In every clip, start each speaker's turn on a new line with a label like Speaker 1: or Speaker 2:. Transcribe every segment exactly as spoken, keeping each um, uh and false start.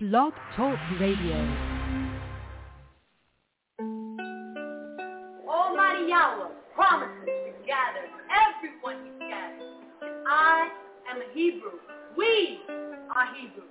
Speaker 1: Blog Talk Radio.
Speaker 2: Almighty Yahweh promises to gather everyone He gathers. And I am a Hebrew. We are Hebrew.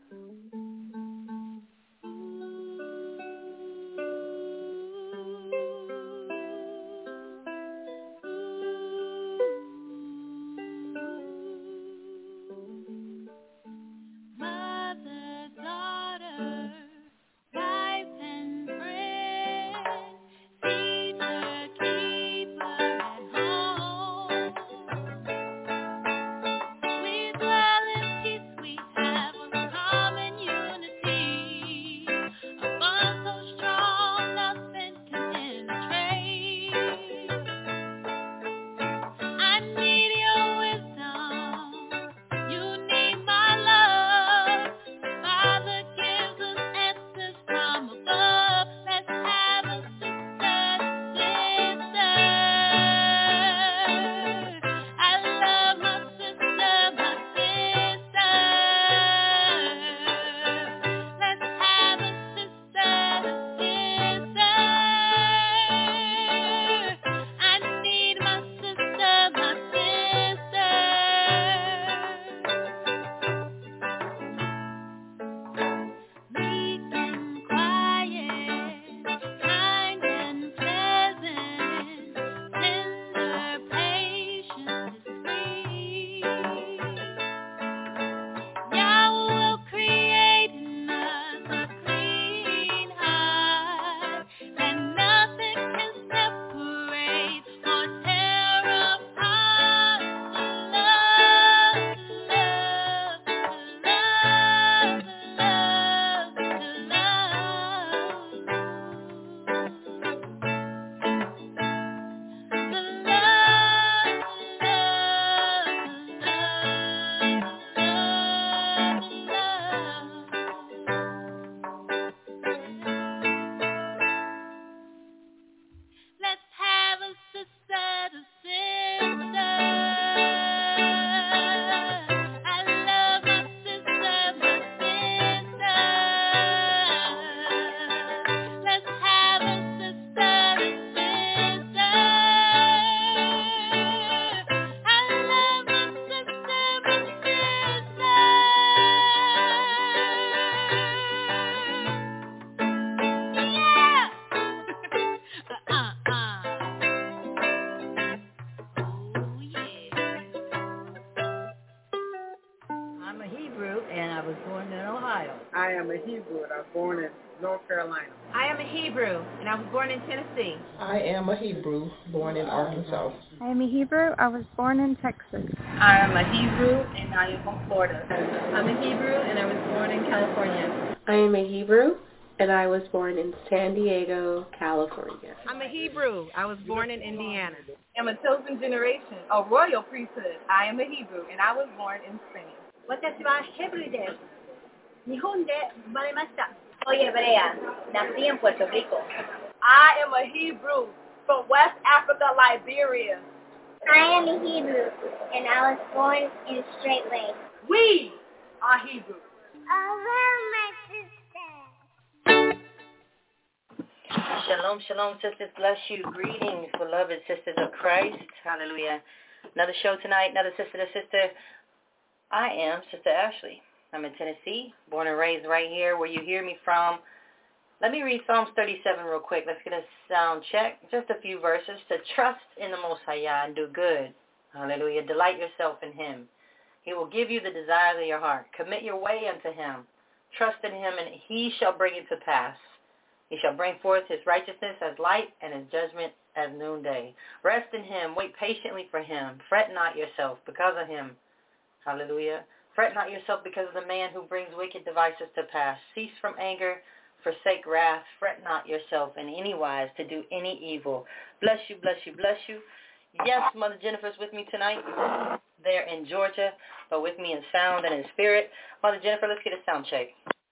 Speaker 3: Tennessee. I am a Hebrew, born in Arkansas.
Speaker 4: I am a Hebrew. I was born in Texas.
Speaker 5: I am a Hebrew, and I am from Florida.
Speaker 6: I'm a Hebrew, and I was born in California.
Speaker 7: I am a Hebrew, and I was born in San Diego, California.
Speaker 8: I'm a Hebrew. I was born in Indiana.
Speaker 9: I'm a chosen generation, a royal priesthood. I am a Hebrew, and I was born in Spain.
Speaker 10: 私はヘブルです。日本で生まれました。Soy hebrea. Nací en Puerto Rico.
Speaker 2: I am a Hebrew from West Africa, Liberia.
Speaker 11: I am a Hebrew, and I was born in Straight Lake.
Speaker 2: We are Hebrew.
Speaker 11: Oh, my sister.
Speaker 12: Shalom, shalom, sisters. Bless you. Greetings, beloved sisters of Christ. Hallelujah. Another show tonight, another sister to sister. I am Sister Ashley. I'm in Tennessee, born and raised right here where you hear me from. Let me read Psalms thirty-seven real quick. Let's get a sound check. Just a few verses. To trust in the Most High and do good. Hallelujah. Delight yourself in Him. He will give you the desires of your heart. Commit your way unto Him. Trust in Him, and He shall bring it to pass. He shall bring forth His righteousness as light and His judgment as noonday. Rest in Him. Wait patiently for Him. Fret not yourself because of Him. Hallelujah. Fret not yourself because of the man who brings wicked devices to pass. Cease from anger. Forsake wrath. Fret not yourself in any wise to do any evil. Bless you, bless you, bless you. Yes, Mother Jennifer's with me tonight. There in Georgia, but with me in sound and in spirit. Mother Jennifer, let's get a sound check.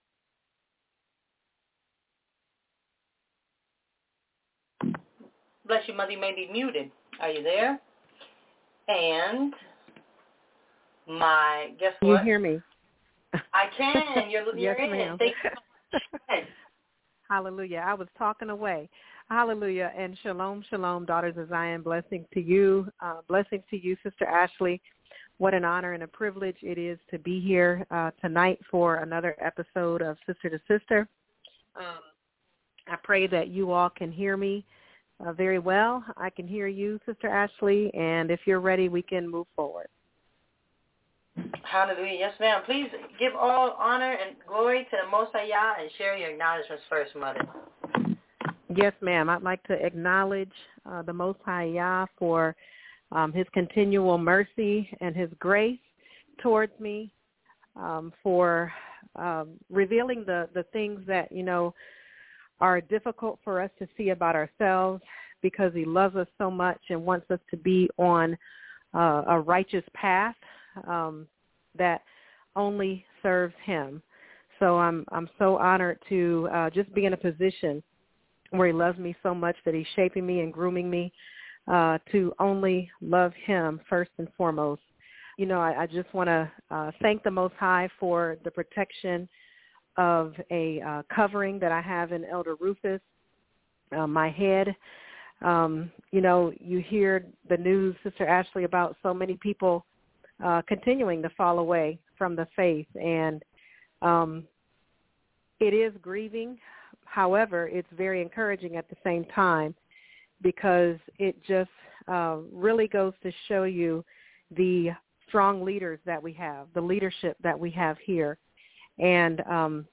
Speaker 12: Bless you, Mother. You may be muted. Are you there? And my, guess what?
Speaker 13: You hear me?
Speaker 12: I can. You're, you're
Speaker 8: yes,
Speaker 12: in
Speaker 8: ma'am.
Speaker 12: it. Thank you so much.
Speaker 8: Hallelujah. I was talking away. Hallelujah. And shalom, shalom, daughters of Zion. Blessings to you. Uh, blessings to you, Sister Ashley. What an honor and a privilege it is to be here uh, tonight for another episode of Sister to Sister. Um, I pray that you all can hear me uh, very well. I can hear you, Sister Ashley, and if you're ready, we can move forward.
Speaker 12: Hallelujah. Yes, ma'am. Please give all honor and glory to the Most High Yah and share your acknowledgments first, Mother.
Speaker 8: Yes, ma'am. I'd like to acknowledge uh, the Most High Yah for um, his continual mercy and his grace towards me, um, for um, revealing the, the things that, you know, are difficult for us to see about ourselves, because he loves us so much and wants us to be on uh, a righteous path um, that only serves him. So I'm I'm so honored to uh, just be in a position where he loves me so much that he's shaping me and grooming me uh, to only love him first and foremost. You know, I, I just want to uh, thank the Most High for the protection of a uh, covering that I have in Elder Rufus, uh, my head. Um, you know, you hear the news, Sister Ashley, about so many people uh, continuing to fall away from the faith, and um, it is grieving. However, it's very encouraging at the same time, because it just uh, really goes to show you the strong leaders that we have, the leadership that we have here. And um,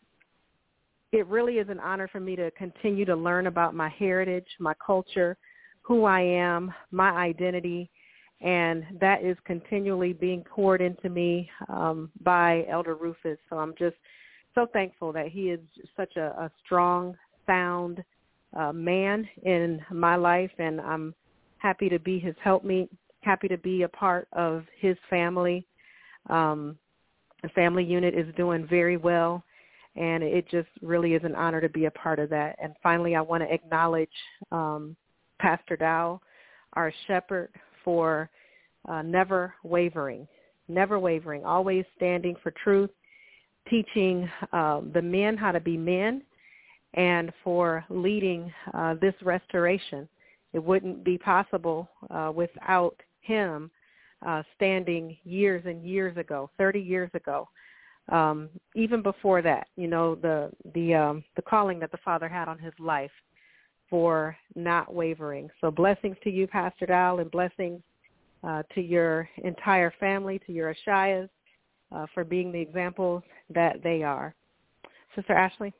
Speaker 8: it really is an honor for me to continue to learn about my heritage, my culture, who I am, my identity, and that is continually being poured into me um, by Elder Rufus. So I'm just so thankful that he is such a, a strong, sound uh, man in my life, and I'm happy to be his helpmeet, happy to be a part of his family. Um, the family unit is doing very well, and it just really is an honor to be a part of that. And finally, I want to acknowledge um, Pastor Dow, our shepherd, for uh, never wavering, never wavering, always standing for truth, teaching uh, the men how to be men, and for leading uh, this restoration. It wouldn't be possible uh, without him uh, standing years and years ago, thirty years ago. Um, even before that, you know, the the um, the calling that the Father had on his life for not wavering. So blessings to you, Pastor Dow, and blessings uh, to your entire family, to your Ashayas, uh, for being the examples that they are. Sister Ashley?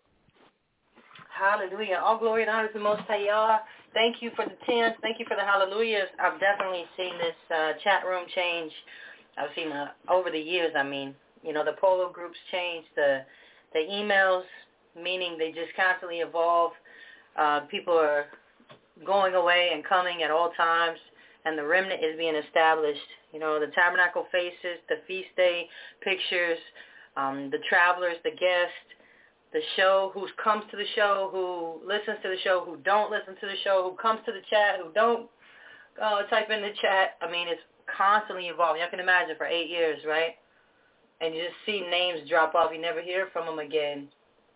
Speaker 12: Hallelujah. All glory and honor to the Most High Yah. Thank you for the tens. Thank you for the hallelujahs. I've definitely seen this uh, chat room change. I've seen uh, over the years, I mean. You know, the polo groups change, the the emails, meaning they just constantly evolve. Uh, people are going away and coming at all times, and the remnant is being established. You know, the tabernacle faces, the feast day pictures, um, the travelers, the guests, the show, who comes to the show, who listens to the show, who don't listen to the show, who comes to the chat, who don't uh, type in the chat. I mean, it's constantly evolving. You can imagine for eight years, right? And you just see names drop off. You never hear from them again.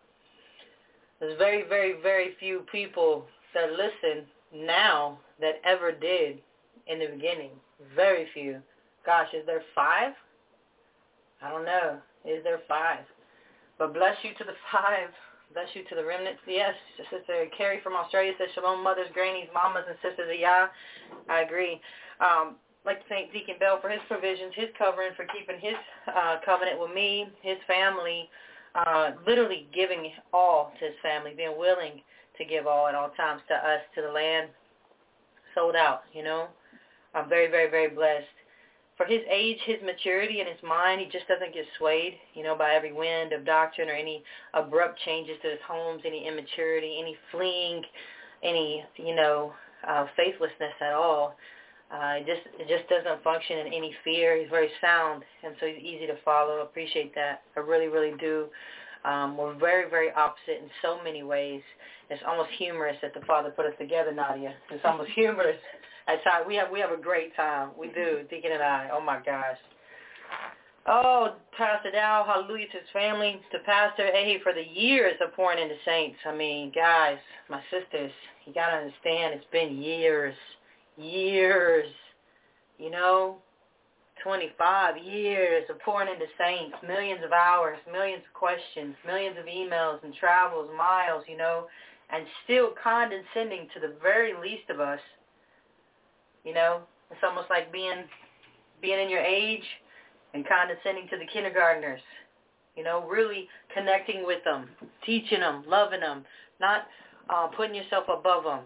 Speaker 12: There's very, very, very few people that listen now that ever did in the beginning. Very few. Gosh, is there five? I don't know. Is there five? But bless you to the five. Bless you to the remnants. Yes, Sister Carrie from Australia says, Shalom, mothers, grannies, mamas, and sisters of Yah. I agree. Um, I'd like to thank Deacon Bell for his provisions, his covering, for keeping his uh, covenant with me, his family, uh, literally giving all to his family, being willing to give all at all times to us, to the land, sold out, you know. I'm very, very, very blessed. For his age, his maturity, and his mind, he just doesn't get swayed, you know, by every wind of doctrine or any abrupt changes to his homes, any immaturity, any fleeing, any, you know, uh, faithlessness at all. Uh, it just it just doesn't function in any fear. He's very sound, and so he's easy to follow. I appreciate that. I really, really do. Um, we're very, very opposite in so many ways. It's almost humorous that the Father put us together, Nadia. It's almost humorous. At times we have we have a great time. We do, Deacon and I. Oh my gosh. Oh, Pastor Dow, hallelujah to his family, to Pastor A for the years of pouring into saints. I mean, guys, my sisters, you got to understand it's been years, years, you know, twenty-five years of pouring into saints, millions of hours, millions of questions, millions of emails and travels, miles, you know, and still condescending to the very least of us. You know, it's almost like being being in your age and condescending to the kindergartners. You know, really connecting with them, teaching them, loving them, not uh, putting yourself above them.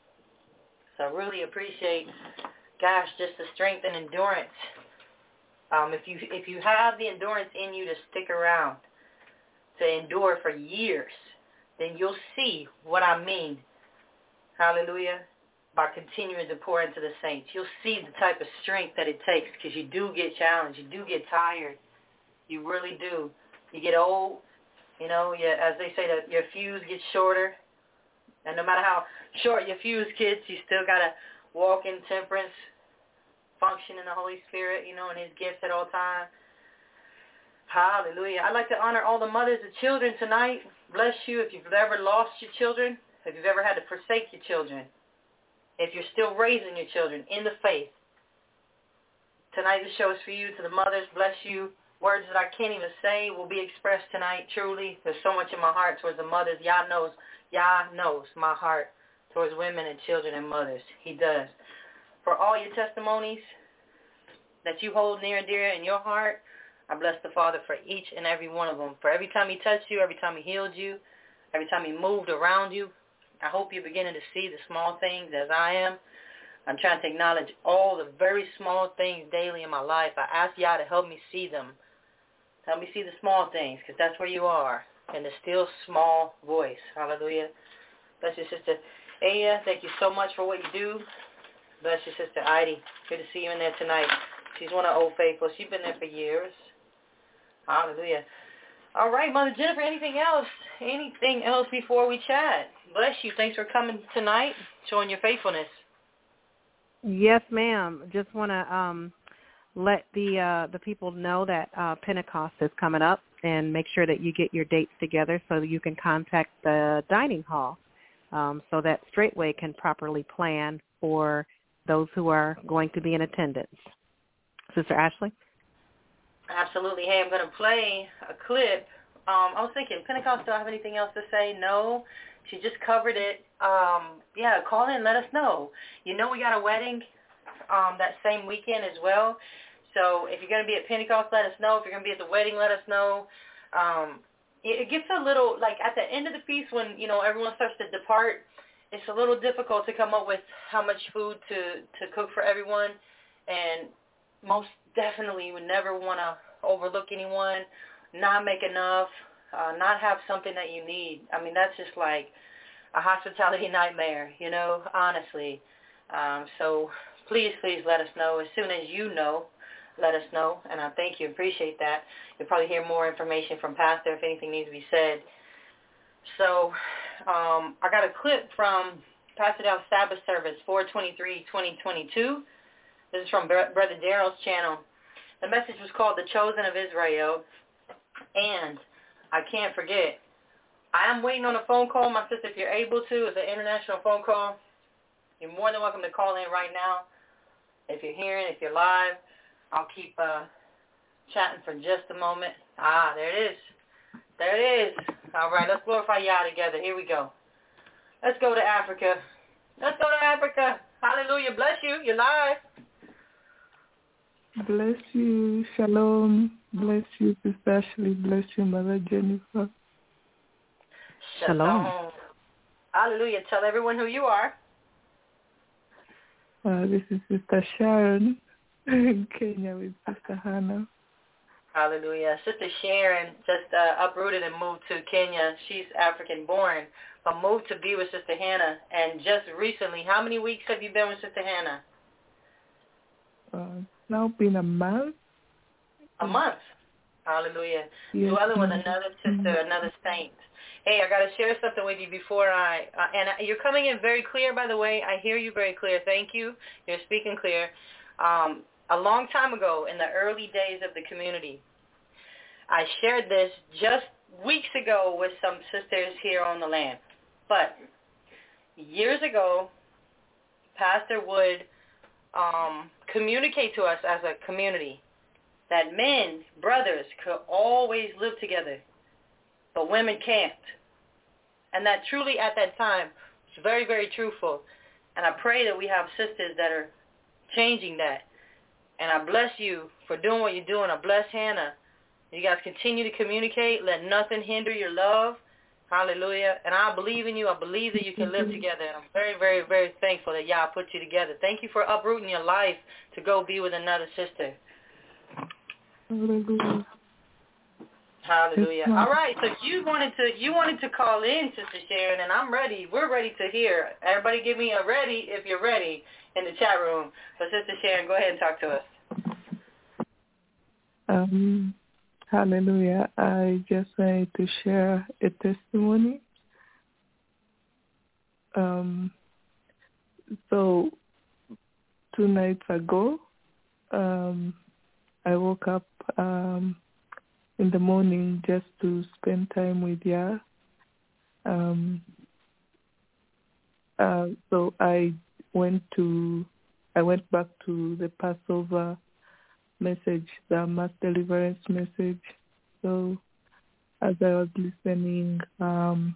Speaker 12: So I really appreciate, gosh, just the strength and endurance. Um, if you if you have the endurance in you to stick around, to endure for years, then you'll see what I mean. Hallelujah. By continuing to pour into the saints. You'll see the type of strength that it takes, because you do get challenged. You do get tired. You really do. You get old. You know, you, as they say, that your fuse gets shorter. And no matter how short your fuse gets, you still got to walk in temperance, function in the Holy Spirit, you know, and his gifts at all times. Hallelujah. I'd like to honor all the mothers of children tonight. Bless you if you've ever lost your children, if you've ever had to forsake your children, if you're still raising your children in the faith. Tonight the show is for you. To the mothers, bless you. Words that I can't even say will be expressed tonight, truly. There's so much in my heart towards the mothers. Yah knows, Yah knows my heart towards women and children and mothers. He does. For all your testimonies that you hold near and dear in your heart, I bless the Father for each and every one of them. For every time he touched you, every time he healed you, every time he moved around you, I hope you're beginning to see the small things as I am. I'm trying to acknowledge all the very small things daily in my life. I ask Yah to help me see them. Help me see the small things, because that's where you are, in the still small voice. Hallelujah. Bless your sister Aya. Thank you so much for what you do. Bless your sister Heidi. Good to see you in there tonight. She's one of Old Faithfuls. She's been there for years. Hallelujah. All right, Mother Jennifer, anything else? Anything else before we chat? Bless you. Thanks for coming tonight, showing your faithfulness.
Speaker 8: Yes, ma'am. Just want to um, let the uh, the people know that uh, Pentecost is coming up, and make sure that you get your dates together so that you can contact the dining hall um, so that Straightway can properly plan for those who are going to be in attendance. Sister Ashley?
Speaker 12: Absolutely. Hey, I'm going to play a clip. Um, I was thinking, Pentecost, do I have anything else to say? No. She just covered it. Um, yeah, call in, let us know. You know we got a wedding um, that same weekend as well. So if you're going to be at Pentecost, let us know. If you're going to be at the wedding, let us know. Um, it, it gets a little, like at the end of the feast when, you know, everyone starts to depart, it's a little difficult to come up with how much food to, to cook for everyone. And most definitely you would never want to overlook anyone, not make enough, uh, not have something that you need. I mean, that's just like a hospitality nightmare, you know, honestly. Um, so please, please let us know. As soon as you know, let us know. And I thank you. Appreciate that. You'll probably hear more information from Pastor if anything needs to be said. So um, I got a clip from Pastor Dow's Sabbath service, four twenty-three twenty twenty-two. This is from Brother Darrell's channel. The message was called The Chosen of Israel. And I can't forget, I am waiting on a phone call. My sister, if you're able to, it's an international phone call. You're more than welcome to call in right now. If you're hearing, if you're live, I'll keep uh, chatting for just a moment. Ah, there it is. There it is. All right, let's glorify Yah together. Here we go. Let's go to Africa. Let's go to Africa. Hallelujah. Bless you. You're live.
Speaker 1: Bless you. Shalom. Bless you, Sister Ashley. Bless you, Mother Jennifer.
Speaker 12: Shalom. Hallelujah. Tell everyone who you are.
Speaker 1: Uh, this is Sister Sharon in Kenya with Sister Hannah.
Speaker 12: Hallelujah. Sister Sharon just uh, uprooted and moved to Kenya. She's African-born, but moved to be with Sister Hannah. And just recently, how many weeks have you been with Sister Hannah?
Speaker 1: Uh, now been a month.
Speaker 12: A month. Hallelujah.
Speaker 1: Yes,
Speaker 12: Dwelling with
Speaker 1: ma'am.
Speaker 12: another sister, another saint. Hey, I got to share something with you before I, uh, and you're coming in very clear, by the way. I hear you very clear. Thank you. You're speaking clear. Um, a long time ago, in the early days of the community, I shared this just weeks ago with some sisters here on the land. But years ago, Pastor would um, communicate to us as a community that men, brothers, could always live together, but women can't. And that truly at that time was very, very truthful. And I pray that we have sisters that are changing that. And I bless you for doing what you're doing. I bless Hannah. You guys continue to communicate. Let nothing hinder your love. Hallelujah. And I believe in you. I believe that you can live together. And I'm very, very, very thankful that Yah put you together. Thank you for uprooting your life to go be with another sister.
Speaker 1: Hallelujah.
Speaker 12: Hallelujah. All right. So you wanted to you wanted to call in, Sister Sharon, and I'm ready. We're ready to hear. Everybody give me a ready if you're ready in the chat room. So Sister Sharon, go ahead and talk to us.
Speaker 1: Um, hallelujah. I just wanted to share a testimony. Um, so two nights ago, um, I woke up um, in the morning just to spend time with Yah. Um, uh, so I went to, I went back to the Passover message, the mass deliverance message. So as I was listening, um,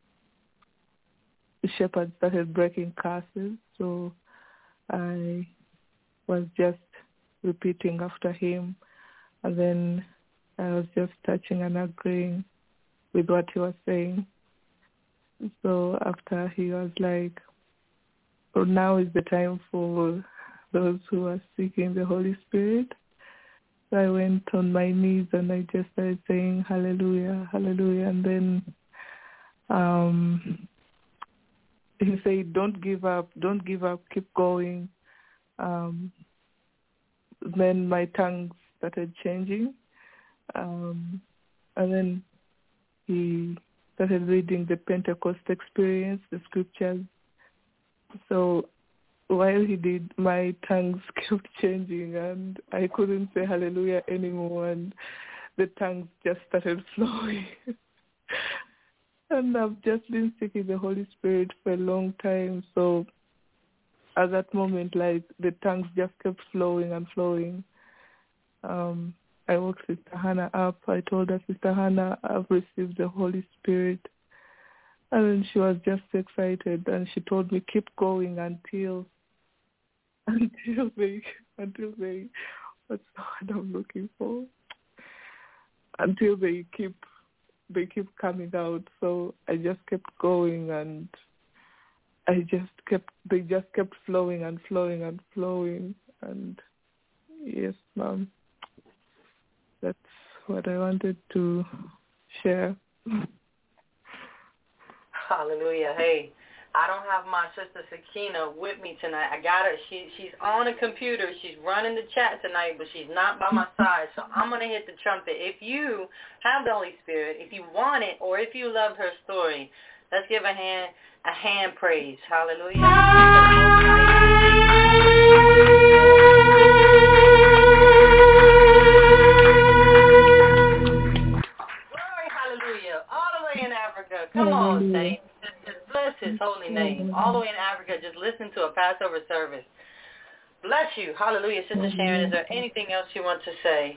Speaker 1: the shepherd started breaking curses. So I was just repeating after him, and then I was just touching and agreeing with what he was saying. So after he was like, oh, now is the time for those who are seeking the Holy Spirit. So I went on my knees and I just started saying hallelujah, hallelujah. And then um, he said, don't give up, don't give up, keep going. Um, then my tongue started changing. Um, and then he started reading the Pentecost experience, the scriptures. So while he did, my tongues kept changing and I couldn't say hallelujah anymore, and the tongues just started flowing. And I've just been seeking the Holy Spirit for a long time. So at that moment, like, the tongues just kept flowing and flowing. Um, I woke Sister Hannah up. I told her, Sister Hannah, I've received the Holy Spirit. And then she was just excited, and she told me, keep going until, until they, until they, what's the word I'm looking for? Until they keep, they keep coming out. So I just kept going, and I just kept, they just kept flowing and flowing and flowing. And yes, Mom, that's what I wanted to share.
Speaker 12: Hallelujah. Hey, I don't have my sister Sakina with me tonight. I got her. She, she's on a computer. She's running the chat tonight, but she's not by my side. So I'm going to hit the trumpet. If you have the Holy Spirit, if you want it, or if you loved her story, let's give a hand, a hand praise. Hallelujah. Hallelujah. All the way in Africa. Come on, saints. Bless his holy name. All the way in Africa, just listen to a Passover service. Bless you. Hallelujah. Sister Sharon, is there anything else you want to say?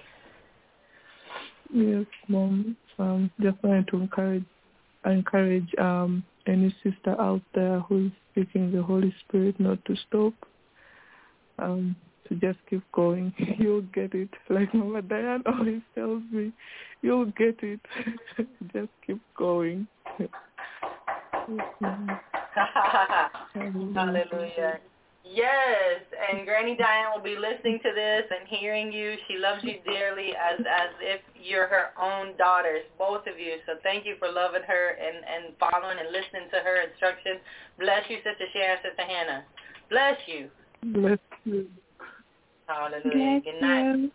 Speaker 1: Yes, Mom. Um, just wanted to encourage, encourage um, any sister out there who is seeking the Holy Spirit not to stop. Um, to just keep going. You'll get it. Like Mama Diane always tells me, you'll get it. Just keep going.
Speaker 12: Hallelujah. Yes, and Granny Diane will be listening to this and hearing you. She loves you dearly as as if you're her own daughters, both of you. So thank you for loving her and, and following and listening to her instructions. Bless you, Sister Sharon, Sister Hannah. Bless you.
Speaker 1: Bless you.
Speaker 12: Hallelujah.
Speaker 1: Bless
Speaker 12: Good night.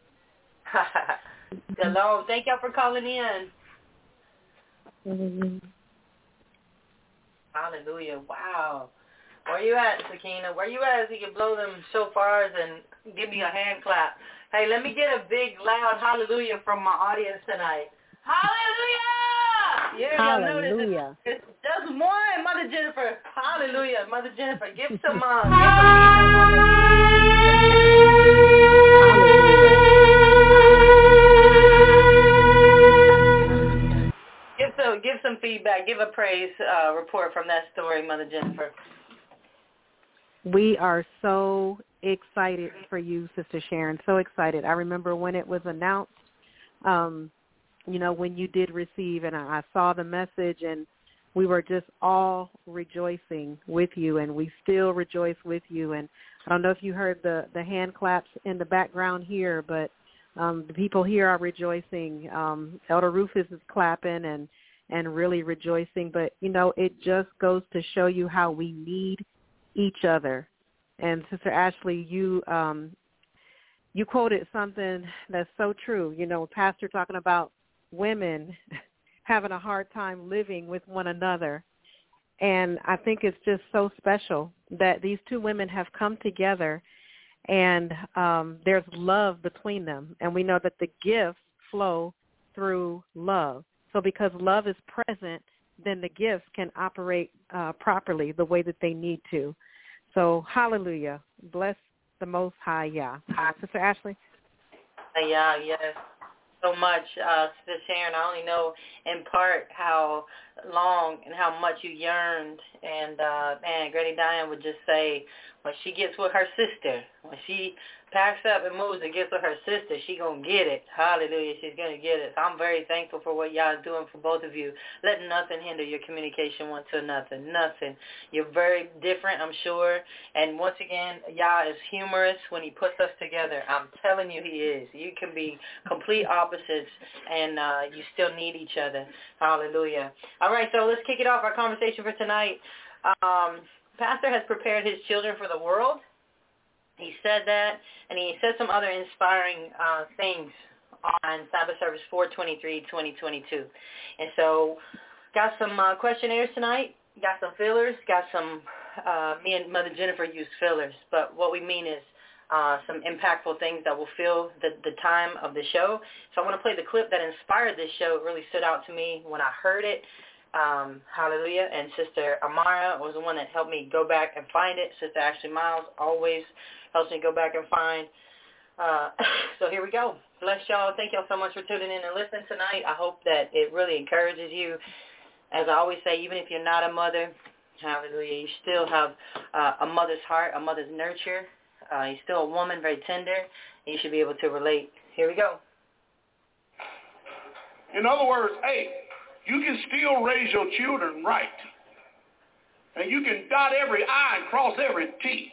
Speaker 12: Hello. Thank y'all for calling in.
Speaker 1: Mm-hmm.
Speaker 12: Hallelujah. Wow. Where you at, Sakina? Where you at so you can blow them shofars and give me a hand clap? Hey, let me get a big, loud hallelujah from my audience tonight. Hallelujah! Yeah,
Speaker 8: hallelujah.
Speaker 12: Y'all know this. It's just one, Mother Jennifer. Hallelujah. Mother Jennifer, give some, uh, give some feedback on this. Hallelujah. Give some, give some feedback. Give a praise uh, report from that story, Mother Jennifer.
Speaker 8: We are so excited for you, Sister Sharon, so excited. I remember when it was announced, um, you know, when you did receive, and I, I saw the message, and we were just all rejoicing with you, and we still rejoice with you. And I don't know if you heard the, the hand claps in the background here, but um, the people here are rejoicing. Um, Elder Rufus is clapping and, and really rejoicing. But, you know, it just goes to show you how we need each other. And Sister Ashley, you um, you quoted something that's so true. You know, Pastor talking about women having a hard time living with one another. And I think it's just so special that these two women have come together and um, there's love between them. And we know that the gifts flow through love. So because love is present, then the gifts can operate uh, properly the way that they need to. So, hallelujah. Bless the Most High Yah. Sister Ashley?
Speaker 12: Yeah, yes. So much, uh, Sister Sharon. I only know in part how long and how much you yearned. And, uh, man, Granny Diane would just say, when she gets with her sister, when she packs up and moves and gets with her sister, she going to get it. Hallelujah, she's going to get it. So I'm very thankful for what y'all are doing for both of you. Let nothing hinder your communication one to another, nothing. You're very different, I'm sure. And once again, y'all is humorous when he puts us together. I'm telling you he is. You can be complete opposites, and uh, you still need each other. Hallelujah. All right, so let's kick it off, our conversation for tonight. Um, Pastor has prepared his children for the world. He said that, and he said some other inspiring uh, things on Sabbath Service four twenty-three twenty twenty-two. And so got some uh, questionnaires tonight, got some fillers, got some, uh, me and Mother Jennifer use fillers, but what we mean is uh, some impactful things that will fill the, the time of the show. So I want to play the clip that inspired this show. It really stood out to me when I heard it. Um, hallelujah. And Sister Amara was the one that helped me go back and find it. Sister Ashley Miles always helps me go back and find. Uh, so here we go. Bless y'all. Thank y'all so much for tuning in and listening tonight. I hope that it really encourages you. As I always say, even if you're not a mother, hallelujah, you still have uh, a mother's heart, a mother's nurture. Uh, you're still a woman, very tender, and you should be able to relate. Here we go.
Speaker 13: In other words, hey, you can still raise your children right. And you can dot every I and cross every T.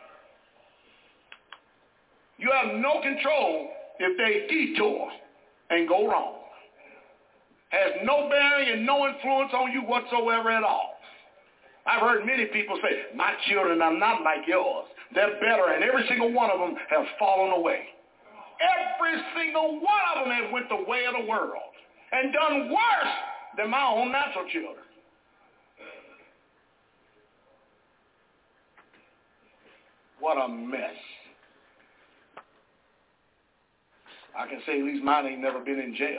Speaker 13: You have no control if they detour and go wrong. Has no bearing and no influence on you whatsoever at all. I've heard many people say, my children are not like yours. They're better, and every single one of them have fallen away. Every single one of them has went the way of the world and done worse than my own natural children. What a mess. I can say at least mine ain't never been in jail.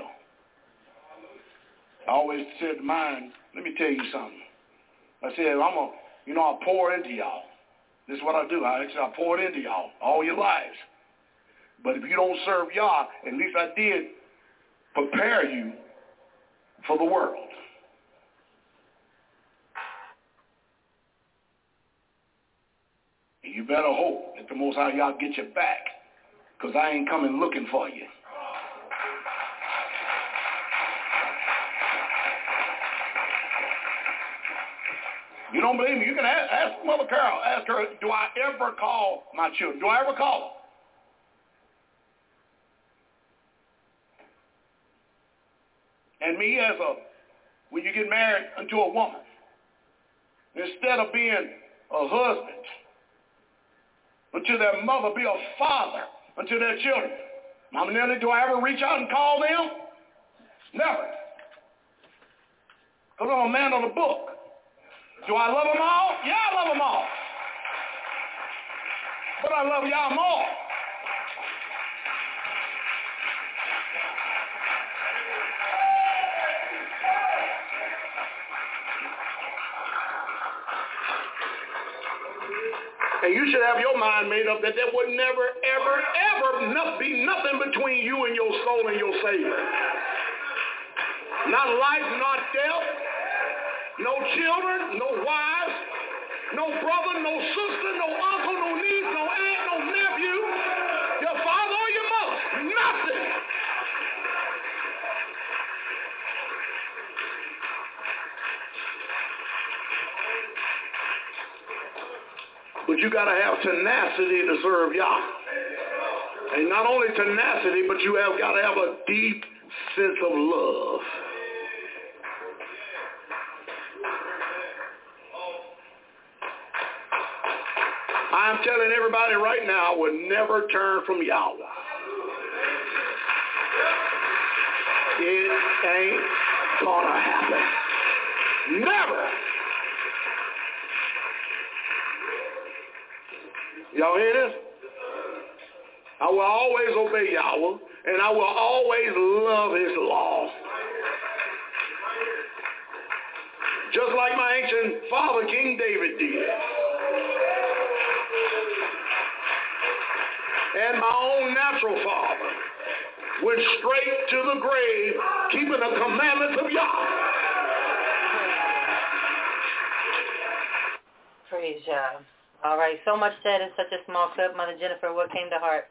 Speaker 13: I always said to mine, let me tell you something. I said, I'm a, you know, I pour into y'all. This is what I do. I actually I pour it into y'all all your lives. But if you don't serve y'all, at least I did prepare you for the world. And you better hope that the Most High y'all get your back, because I ain't coming looking for you. You don't believe me? You can ask, ask Mother Carol. Ask her, do I ever call my children? Do I ever call them? And me as a, when you get married unto a woman, instead of being a husband unto their mother, be a father unto their children. Mama Nellie, do I ever reach out and call them? Never. Because I'm a man of the book. Do I love them all? Yeah, I love them all. But I love y'all more. And you should have your mind made up that there would never, ever, ever not be nothing between you and your soul and your Savior. Not life, not death, no children, no wives, no brother, no sister, no uncle, no niece, no aunt, no nephew, your father or your mother, nothing. But you got to have tenacity to serve Yah. And not only tenacity, but you have got to have a deep sense of love. I'm telling everybody right now, I would never turn from Yahweh. It ain't gonna happen. Never. Y'all hear this? I will always obey Yahweh, and I will always love his law. Just like my ancient father, King David, did. And my own natural father went straight to the grave, keeping the commandments of Yahweh.
Speaker 12: Praise Yah. All right, so much said in such a small clip. Mother Jennifer, what came to heart?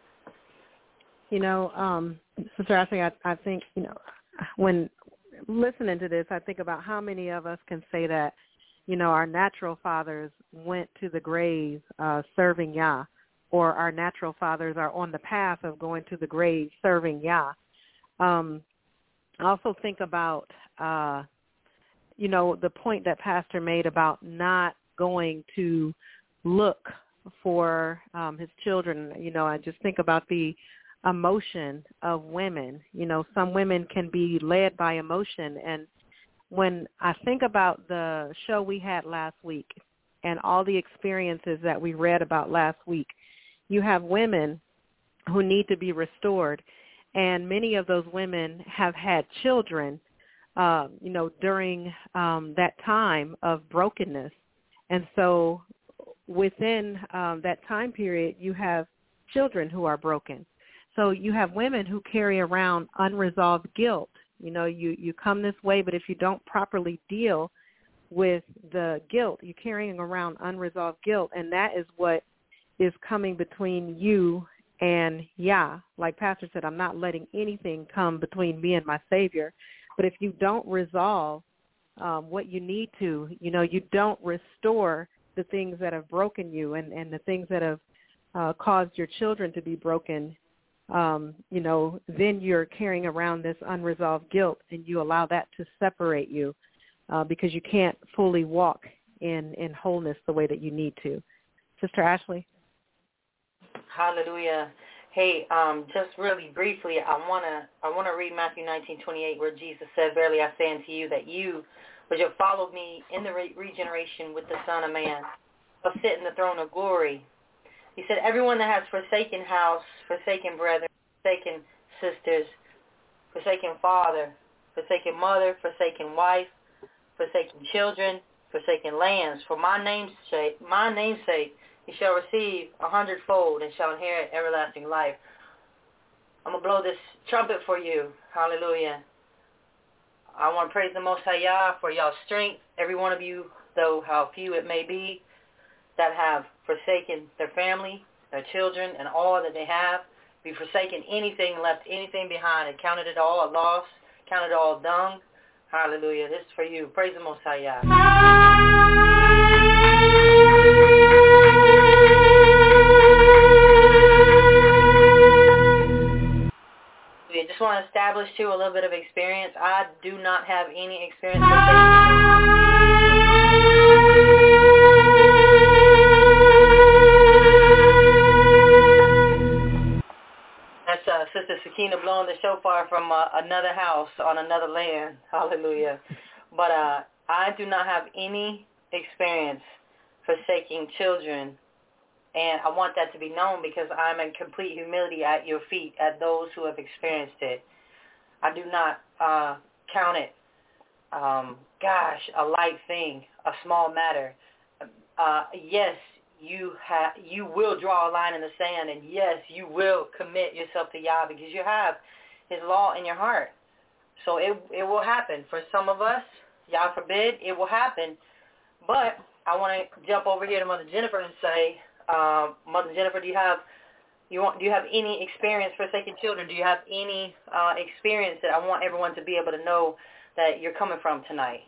Speaker 8: You know, um, Sister Ashley, I, I think, you know, when listening to this, I think about how many of us can say that, you know, our natural fathers went to the grave uh, serving Yah, or our natural fathers are on the path of going to the grave serving Yah. Um, I also think about, uh, you know, the point that Pastor made about not going to look for um, his children. You know, I just think about the emotion of women. You know, some women can be led by emotion. And when I think about the show we had last week and all the experiences that we read about last week, you have women who need to be restored. And many of those women have had children, uh, you know, during um, that time of brokenness. And so within um, that time period, you have children who are broken. So you have women who carry around unresolved guilt. You know, you, you come this way, but if you don't properly deal with the guilt, you're carrying around unresolved guilt, and that is what is coming between you and Yah. Like Pastor said, I'm not letting anything come between me and my Savior. But if you don't resolve um, what you need to, you know, you don't restore the things that have broken you and, and the things that have uh, caused your children to be broken, um, you know, then you're carrying around this unresolved guilt, and you allow that to separate you uh, because you can't fully walk in, in wholeness the way that you need to. Sister Ashley?
Speaker 12: Hallelujah. Hey, um, just really briefly, I wanna I wanna read Matthew nineteen twenty-eight, where Jesus said, "Verily I say unto you that you which have followed me in the re- regeneration with the Son of Man shall sit in the throne of glory." He said, "Everyone that has forsaken house, forsaken brethren, forsaken sisters, forsaken father, forsaken mother, forsaken wife, forsaken children, forsaken lands, for my name's sake, my name's sake, he shall receive a hundredfold and shall inherit everlasting life." I'm going to blow this trumpet for you. Hallelujah. I want to praise the Most High Yah for y'all's strength. Every one of you, though how few it may be, that have forsaken their family, their children, and all that they have. Be forsaken anything, left anything behind, and counted it all a loss, counted it all dung. Hallelujah. This is for you. Praise the Most High Yah. I just want to establish, too, a little bit of experience. I do not have any experience with That's uh, Sister Sakina blowing the shofar from uh, another house on another land. Hallelujah. But uh, I do not have any experience forsaking children. And I want that to be known because I'm in complete humility at your feet, at those who have experienced it. I do not uh, count it, um, gosh, a light thing, a small matter. Uh, yes, you ha- you will draw a line in the sand, and yes, you will commit yourself to Yah because you have his law in your heart. So it it will happen. For some of us, Yah forbid, it will happen. But I want to jump over here to Mother Jennifer and say, uh, Mother Jennifer, do you have you want do you have any experience forsaking children? Do you have any uh, experience that I want everyone to be able to know that you're coming from tonight?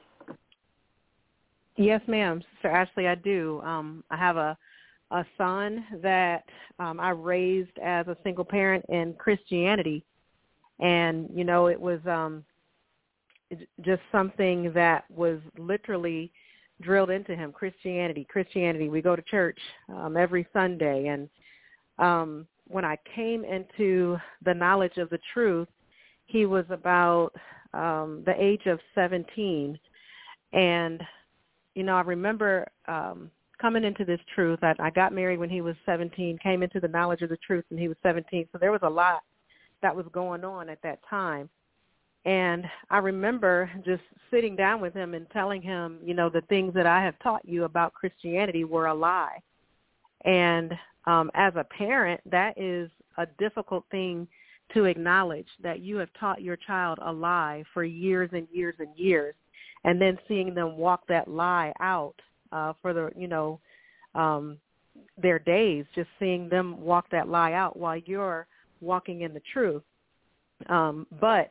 Speaker 8: Yes, ma'am. Sister Ashley, I do. Um, I have a, a son that um, I raised as a single parent in Christianity. And, you know, it was um, just something that was literally drilled into him, Christianity, Christianity. We go to church um, every Sunday. And um, when I came into the knowledge of the truth, he was about um, the age of seventeen. And you know, I remember um, coming into this truth. I, I got married when he was seventeen, came into the knowledge of the truth when he was seventeen. So there was a lot that was going on at that time. And I remember just sitting down with him and telling him, you know, the things that I have taught you about Christianity were a lie. And um, as a parent, that is a difficult thing to acknowledge, that you have taught your child a lie for years and years and years. And then seeing them walk that lie out uh, for the, you know, um, their days, just seeing them walk that lie out while you're walking in the truth. Um, but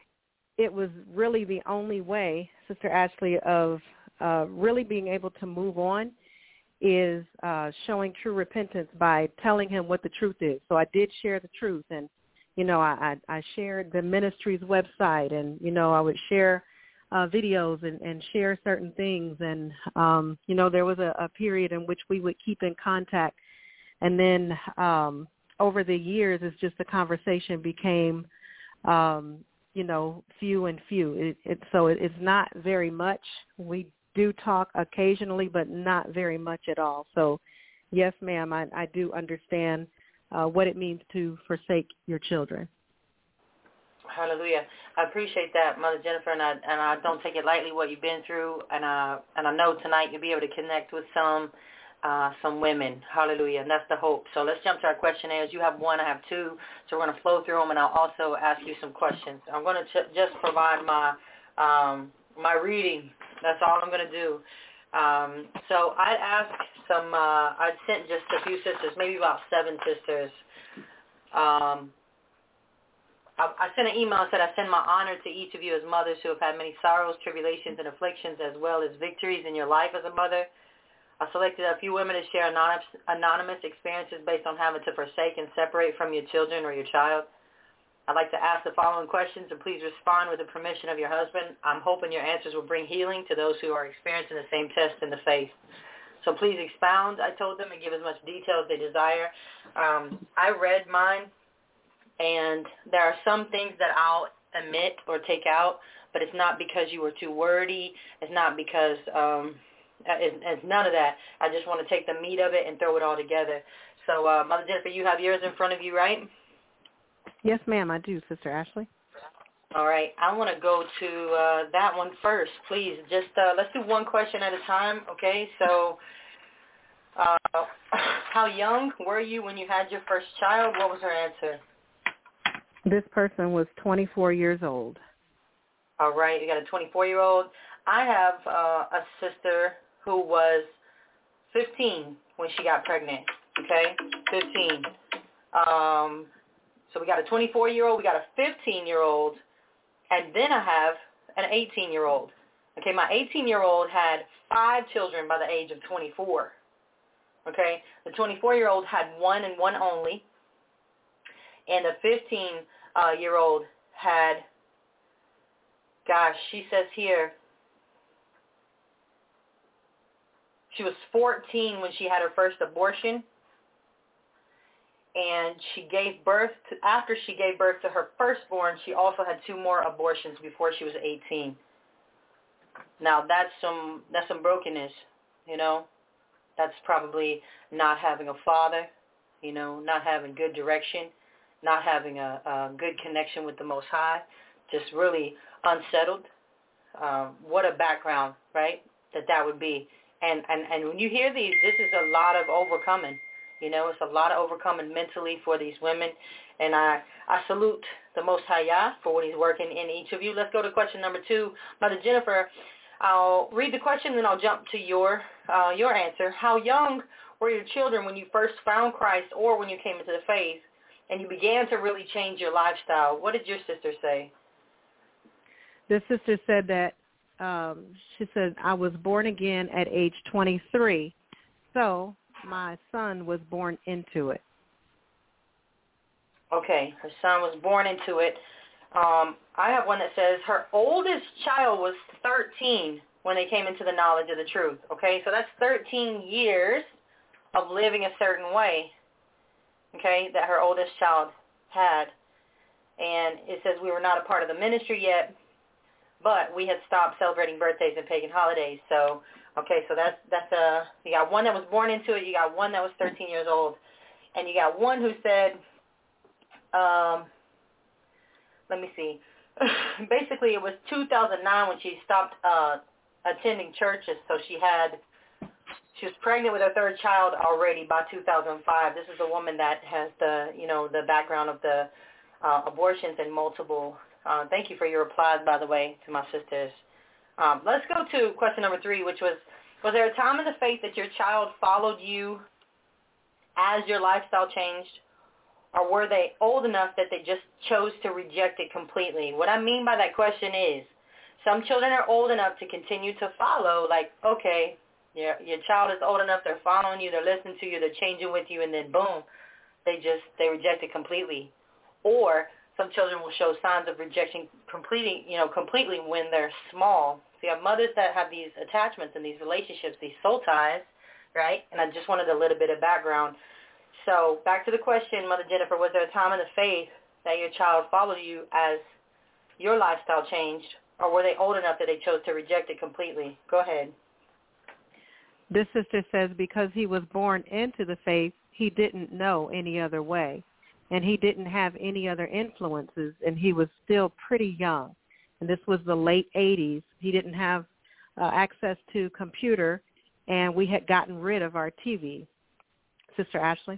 Speaker 8: it was really the only way, Sister Ashley, of uh, really being able to move on is uh, showing true repentance by telling him what the truth is. So I did share the truth, and, you know, I, I, I shared the ministry's website, and, you know, I would share Uh, videos and, and share certain things. And, um, you know, there was a, a period in which we would keep in contact. And then um, over the years, it's just the conversation became, um, you know, few and few. It, it, so it, it's not very much. We do talk occasionally, but not very much at all. So, yes, ma'am, I, I do understand uh, what it means to forsake your children.
Speaker 12: Hallelujah. I appreciate that, Mother Jennifer, and I and I don't take it lightly what you've been through, and I and I know tonight you'll be able to connect with some uh, some women. Hallelujah, and that's the hope. So let's jump to our questionnaires. You have one, I have two, so we're going to flow through them, and I'll also ask you some questions. I'm going to ch- just provide my um, my reading. That's all I'm going to do. Um, so I'd ask some. Uh, I'd sent just a few sisters, maybe about seven sisters. Um, I sent an email and said, I send my honor to each of you as mothers who have had many sorrows, tribulations, and afflictions, as well as victories in your life as a mother. I selected a few women to share anonymous, anonymous experiences based on having to forsake and separate from your children or your child. I'd like to ask the following questions, and please respond with the permission of your husband. I'm hoping your answers will bring healing to those who are experiencing the same test in the faith. So please expound, I told them, and give as much detail as they desire. Um, I read mine. And there are some things that I'll omit or take out, but it's not because you were too wordy. It's not because um, it's, it's none of that. I just want to take the meat of it and throw it all together. So, uh, Mother Jennifer, you have yours in front of you, right?
Speaker 8: Yes, ma'am, I do, Sister Ashley.
Speaker 12: All right. I want to go to uh, that one first, please. Just uh, let's do one question at a time, okay? So uh, how young were you when you had your first child? What was her answer?
Speaker 8: This person was twenty-four years old.
Speaker 12: All right, you got a twenty-four-year-old. I have uh, a sister who was fifteen when she got pregnant, okay, fifteen. Um, so we got a twenty-four-year-old, we got a fifteen-year-old, and then I have an eighteen-year-old. Okay, my eighteen-year-old had five children by the age of twenty-four. Okay, the twenty-four-year-old had one and one only. And the fifteen-year-old had, gosh, she says here, she was fourteen when she had her first abortion. And she gave birth, to, after she gave birth to her firstborn, she also had two more abortions before she was eighteen. Now, that's some, that's some brokenness, you know. That's probably not having a father, you know, not having good direction. Not having a, a good connection with the Most High, just really unsettled. Um, what a background, right, that that would be. And, and, and when you hear these, this is a lot of overcoming. You know, it's a lot of overcoming mentally for these women. And I, I salute the Most High Yah for what he's working in each of you. Let's go to question number two. Mother Jennifer, I'll read the question, then I'll jump to your uh, your answer. How young were your children when you first found Christ or when you came into the faith and you began to really change your lifestyle? What did your sister say?
Speaker 8: The sister said that, um, she said, I was born again at age twenty-three, so my son was born into it.
Speaker 12: Okay, her son was born into it. Um, I have one that says her oldest child was thirteen when they came into the knowledge of the truth. Okay, so that's thirteen years of living a certain way, okay, that her oldest child had. And it says we were not a part of the ministry yet, but we had stopped celebrating birthdays and pagan holidays. So, okay, so that's, that's a, you got one that was born into it, you got one that was thirteen years old, and you got one who said, um, let me see, basically it was two thousand nine when she stopped uh, attending churches, so she had, she was pregnant with her third child already by two thousand five. This is a woman that has the, you know, the background of the uh, abortions and multiple. Uh, thank you for your replies, by the way, to my sisters. Um, let's go to question number three, which was, was there a time in the faith that your child followed you as your lifestyle changed? Or were they old enough that they just chose to reject it completely? What I mean by that question is, some children are old enough to continue to follow, like, okay, your, your child is old enough, they're following you, they're listening to you, they're changing with you, and then boom, they just, they reject it completely. Or some children will show signs of rejection completely, you know, completely when they're small. So you have mothers that have these attachments and these relationships, these soul ties, right? And I just wanted a little bit of background. So back to the question, Mother Jennifer, was there a time in the faith that your child followed you as your lifestyle changed, or were they old enough that they chose to reject it completely? Go ahead.
Speaker 8: This sister says because he was born into the faith, he didn't know any other way, and he didn't have any other influences, and he was still pretty young. And this was the late eighties. He didn't have uh, access to computer, and we had gotten rid of our T V. Sister Ashley?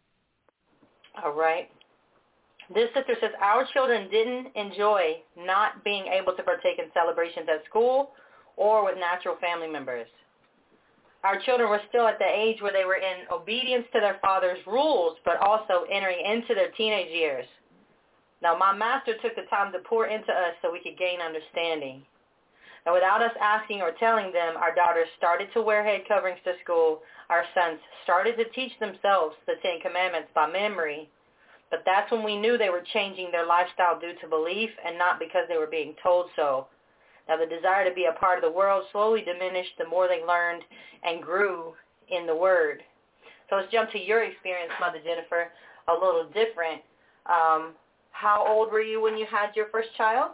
Speaker 12: All right. This sister says, our children didn't enjoy not being able to partake in celebrations at school or with natural family members. Our children were still at the age where they were in obedience to their father's rules, but also entering into their teenage years. Now, my master took the time to pour into us so we could gain understanding. And without us asking or telling them, our daughters started to wear head coverings to school. Our sons started to teach themselves the Ten Commandments by memory. But that's when we knew they were changing their lifestyle due to belief and not because they were being told so. Now, the desire to be a part of the world slowly diminished the more they learned and grew in the Word. So let's jump to your experience, Mother Jennifer, a little different. Um, how old were you when you had your first child?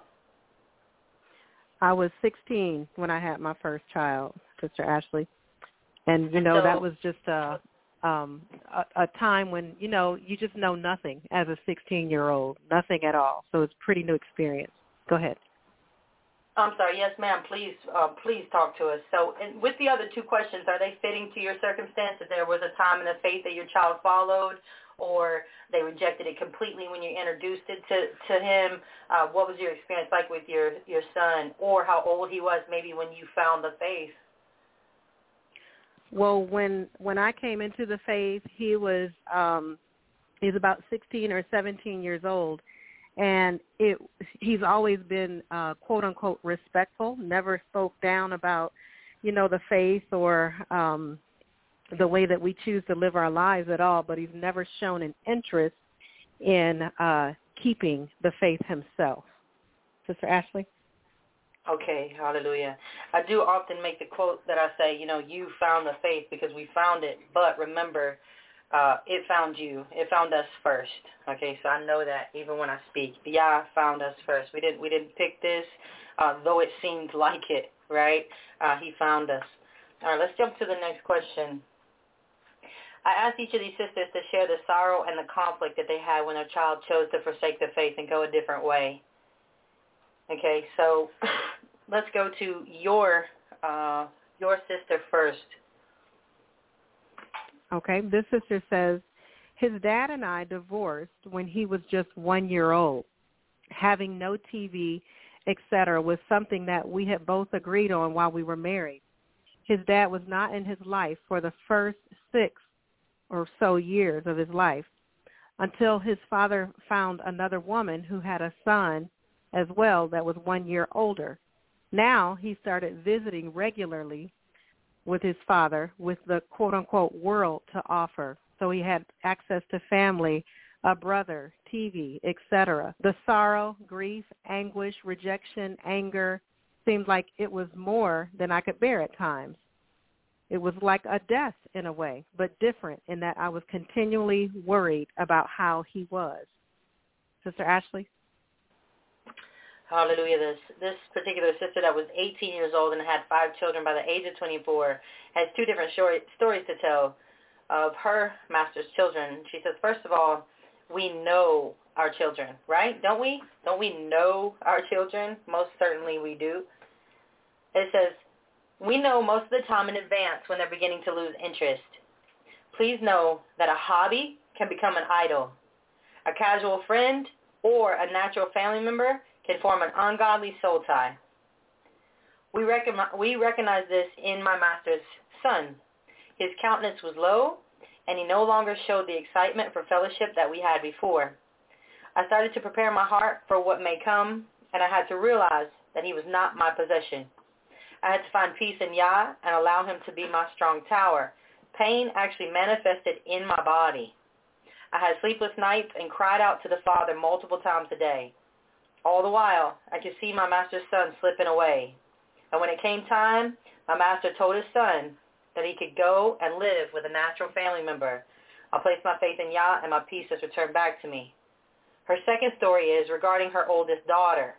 Speaker 8: I was sixteen when I had my first child, Sister Ashley. And, you know,
Speaker 12: so,
Speaker 8: that was just a, um, a, a time when, you know, you just know nothing as a sixteen-year-old, nothing at all. So it's a pretty new experience. Go ahead.
Speaker 12: I'm sorry. Yes, ma'am. Please, uh, please talk to us. So and with the other two questions, are they fitting to your circumstance, that there was a time in the faith that your child followed, or they rejected it completely when you introduced it to, to him? Uh, what was your experience like with your, your son, or how old he was maybe when you found the faith?
Speaker 8: Well, when when I came into the faith, he was um, he was about sixteen or seventeen years old, and it he's always been uh, quote unquote respectful. Never spoke down about, you know, the faith or um, the way that we choose to live our lives at all. But he's never shown an interest in uh, keeping the faith himself. Sister Ashley?
Speaker 12: Okay, hallelujah. I do often make the quote that I say, you know, you found the faith because we found it, but remember, uh, it found you. It found us first. Okay, so I know that even when I speak. Yah found us first. We didn't we didn't pick this, uh, though it seemed like it, right? Uh, he found us. All right, let's jump to the next question. I asked each of these sisters to share the sorrow and the conflict that they had when their child chose to forsake the faith and go a different way. Okay, so let's go to your uh, your sister first.
Speaker 8: Okay, this sister says, his dad and I divorced when he was just one year old. Having no T V, et cetera, was something that we had both agreed on while we were married. His dad was not in his life for the first six or so years of his life until his father found another woman who had a son as well that was one year older. Now he started visiting regularly with his father with the quote-unquote world to offer. So he had access to family, a brother, T V, et cetera. The sorrow, grief, anguish, rejection, anger seemed like it was more than I could bear at times. It was like a death in a way, but different in that I was continually worried about how he was. Sister Ashley?
Speaker 12: Hallelujah. This this particular sister that was eighteen years old and had five children by the age of twenty-four has two different story, stories to tell of her master's children. She says, first of all, we know our children, right? Don't we? Don't we know our children? Most certainly we do. It says, we know most of the time in advance when they're beginning to lose interest. Please know that a hobby can become an idol. A casual friend or a natural family member can form an ungodly soul tie. We, recognize, we recognize this in my master's son. His countenance was low, and he no longer showed the excitement for fellowship that we had before. I started to prepare my heart for what may come, and I had to realize that he was not my possession. I had to find peace in Yah and allow him to be my strong tower. Pain actually manifested in my body. I had sleepless nights and cried out to the Father multiple times a day. All the while, I could see my master's son slipping away. And when it came time, my master told his son that he could go and live with a natural family member. I placed my faith in Yah, and my peace has returned back to me. Her second story is regarding her oldest daughter.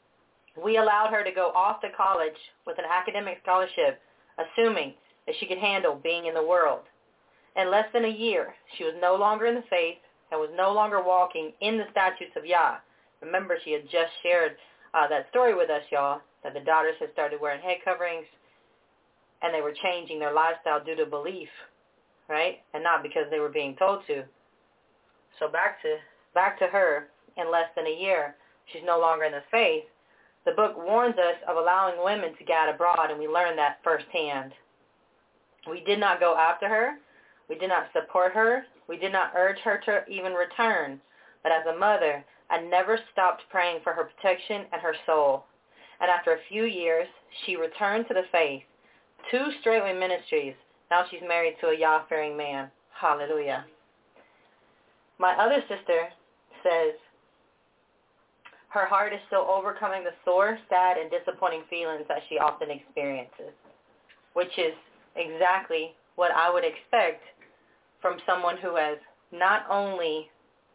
Speaker 12: We allowed her to go off to college with an academic scholarship, assuming that she could handle being in the world. In less than a year, she was no longer in the faith and was no longer walking in the statutes of Yah. Remember, she had just shared uh, that story with us, y'all, that the daughters had started wearing head coverings, and they were changing their lifestyle due to belief, right? And not because they were being told to. So back to back to her, in less than a year, she's no longer in the faith. The book warns us of allowing women to gad abroad, and we learned that firsthand. We did not go after her. We did not support her. We did not urge her to even return. But as a mother, I never stopped praying for her protection and her soul. And after a few years, she returned to the faith. Two straightway ministries. Now she's married to a Yah-fearing man. Hallelujah. My other sister says her heart is still overcoming the sore, sad, and disappointing feelings that she often experiences, which is exactly what I would expect from someone who has not only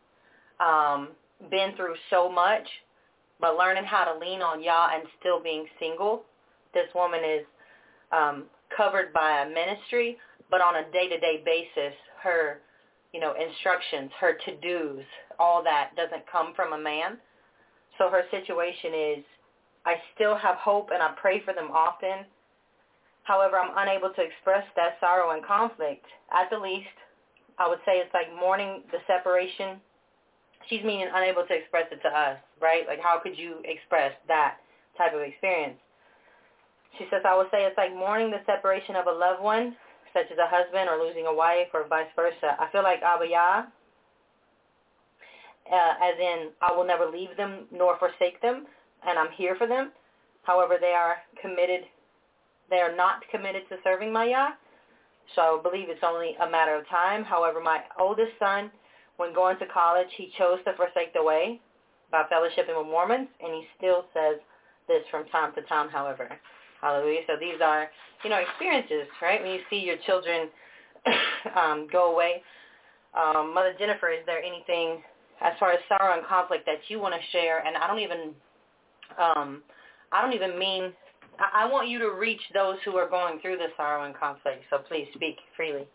Speaker 12: um, been through so much, but learning how to lean on Yah and still being single. This woman is um, covered by a ministry, but on a day-to-day basis, her, you know, instructions, her to-dos, all that doesn't come from a man. So her situation is, I still have hope and I pray for them often. However, I'm unable to express that sorrow and conflict. At the least, I would say it's like mourning the separation. She's meaning unable to express it to us, right? Like, how could you express that type of experience? She says, I would say it's like mourning the separation of a loved one, such as a husband or losing a wife or vice versa. I feel like Abba Yah, uh, as in I will never leave them nor forsake them, and I'm here for them. However, they are committed, they are not committed to serving my Yah, so I believe it's only a matter of time. However, my oldest son, when going to college, he chose to forsake the way by fellowshipping with Mormons, and he still says this from time to time, however. Hallelujah. So these are, you know, experiences, right? When you see your children um, go away. Um, Mother Jennifer, is there anything as far as sorrow and conflict that you want to share? And I don't even, um, I don't even mean, I, I want you to reach those who are going through the sorrow and conflict. So please speak freely.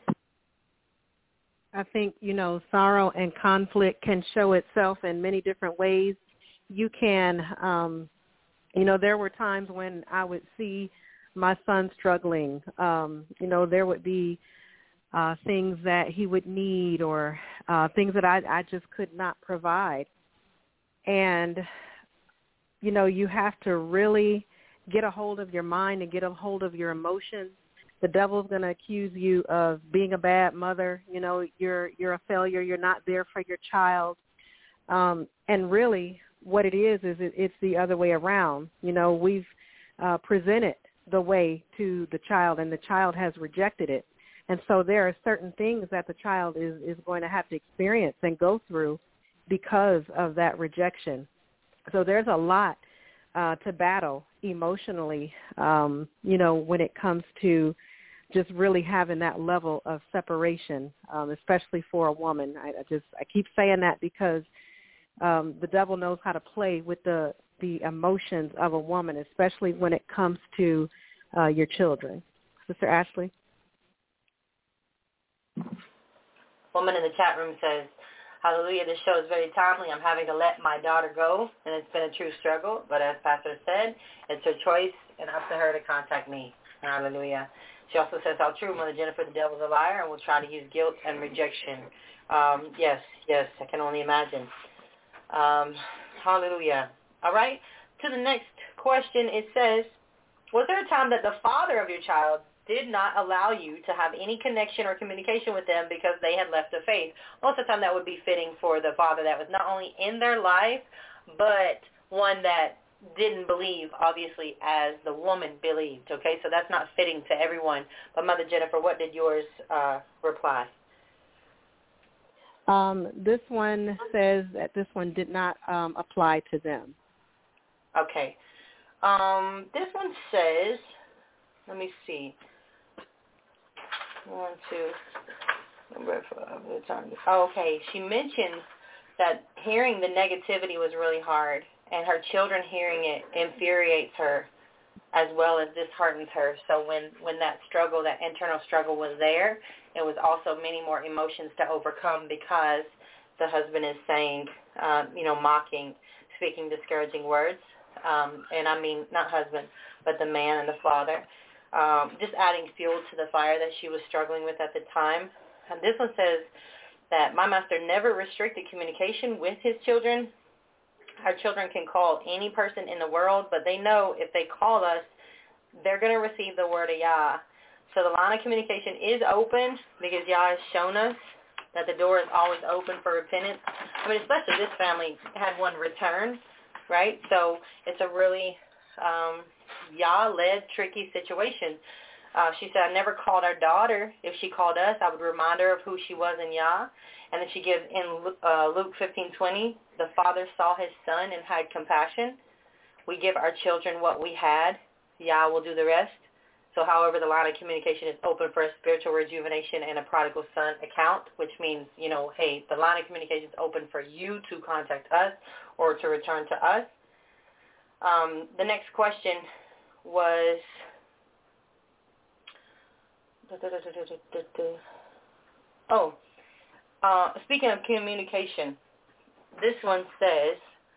Speaker 8: I think, you know, sorrow and conflict can show itself in many different ways. You can, um, you know, there were times when I would see my son struggling. Um, you know, there would be uh, things that he would need or uh, things that I, I just could not provide. And, you know, you have to really get a hold of your mind and get a hold of your emotions. The devil's going to accuse you of being a bad mother. You know, you're you're a failure. You're not there for your child. Um, and really what it is is it, it's the other way around. You know, we've uh, presented the way to the child, and the child has rejected it. And so there are certain things that the child is, is going to have to experience and go through because of that rejection. So there's a lot uh, to battle emotionally, um, you know, when it comes to just really having that level of separation, um, especially for a woman. I, I just I keep saying that because um, the devil knows how to play with the, the emotions of a woman, especially when it comes to uh, your children. Sister Ashley?
Speaker 12: Woman in the chat room says, hallelujah, this show is very timely. I'm having to let my daughter go, and it's been a true struggle. But as Pastor said, it's her choice, and up to her to contact me. Hallelujah. She also says, how true, Mother Jennifer, the devil's a liar, and will try to use guilt and rejection. Um, yes, yes, I can only imagine. Um, hallelujah. All right, to the next question, it says, was there a time that the father of your child did not allow you to have any connection or communication with them because they had left the faith? Most of the time that would be fitting for the father that was not only in their life, but one that didn't believe, obviously, as the woman believed, okay? So that's not fitting to everyone. But Mother Jennifer, what did yours uh, reply?
Speaker 8: Um, this one says that this one did not um, apply to them.
Speaker 12: Okay. Um, this one says, let me see. One, two, number five. Oh, okay. She mentions that hearing the negativity was really hard, and her children hearing it infuriates her as well as disheartens her. So when, when that struggle, that internal struggle was there, it was also many more emotions to overcome because the husband is saying, uh, you know, mocking, speaking discouraging words. Um, and I mean not husband, but the man and the father. Um, just adding fuel to the fire that she was struggling with at the time. And this one says that my master never restricted communication with his children. Our children can call any person in the world, but they know if they call us, they're going to receive the word of Yah. So the line of communication is open because Yah has shown us that the door is always open for repentance. I mean, especially this family had one return, right? So it's a really um, Yah-led, tricky situation. Uh, she said, I never called our daughter. If she called us, I would remind her of who she was in Yah. And then she gives in uh, Luke fifteen twenty, the father saw his son and had compassion. We give our children what we had. Yah will do the rest. So however, the line of communication is open for a spiritual rejuvenation and a prodigal son account, which means, you know, hey, the line of communication is open for you to contact us or to return to us. Um, the next question was, oh, uh, speaking of communication, this one says,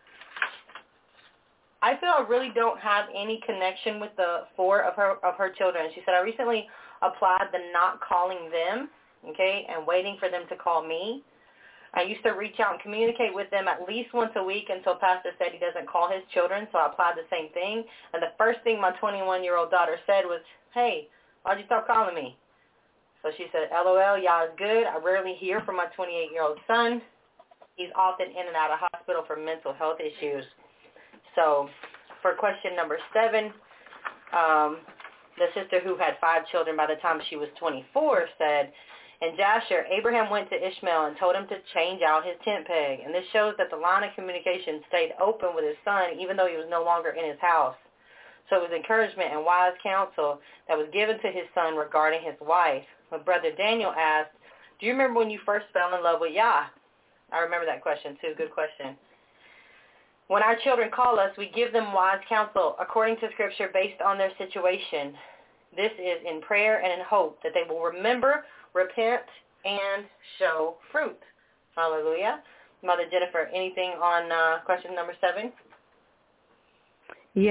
Speaker 12: I feel I really don't have any connection with the four of her of her children. She said, I recently applied the not calling them, okay, and waiting for them to call me. I used to reach out and communicate with them at least once a week until Pastor said he doesn't call his children, so I applied the same thing. And the first thing my twenty-one-year-old daughter said was, hey, why'd you stop calling me? So she said, LOL, Yah is good. I rarely hear from my twenty-eight-year-old son. He's often in and out of hospital for mental health issues. So for question number seven, um, the sister who had five children by the time she was twenty-four said, in Jasher, Abraham went to Ishmael and told him to change out his tent peg. And this shows that the line of communication stayed open with his son even though he was no longer in his house. So it was encouragement and wise counsel that was given to his son regarding his wife. But Brother Daniel asked, do you remember when you first fell in love with Yah? I remember that question too. Good question. When our children call us, we give them wise counsel according to Scripture based on their situation. This is in prayer and in hope that they will remember, repent, and show fruit. Hallelujah. Mother Jennifer, anything on uh, question number seven?
Speaker 8: Yes.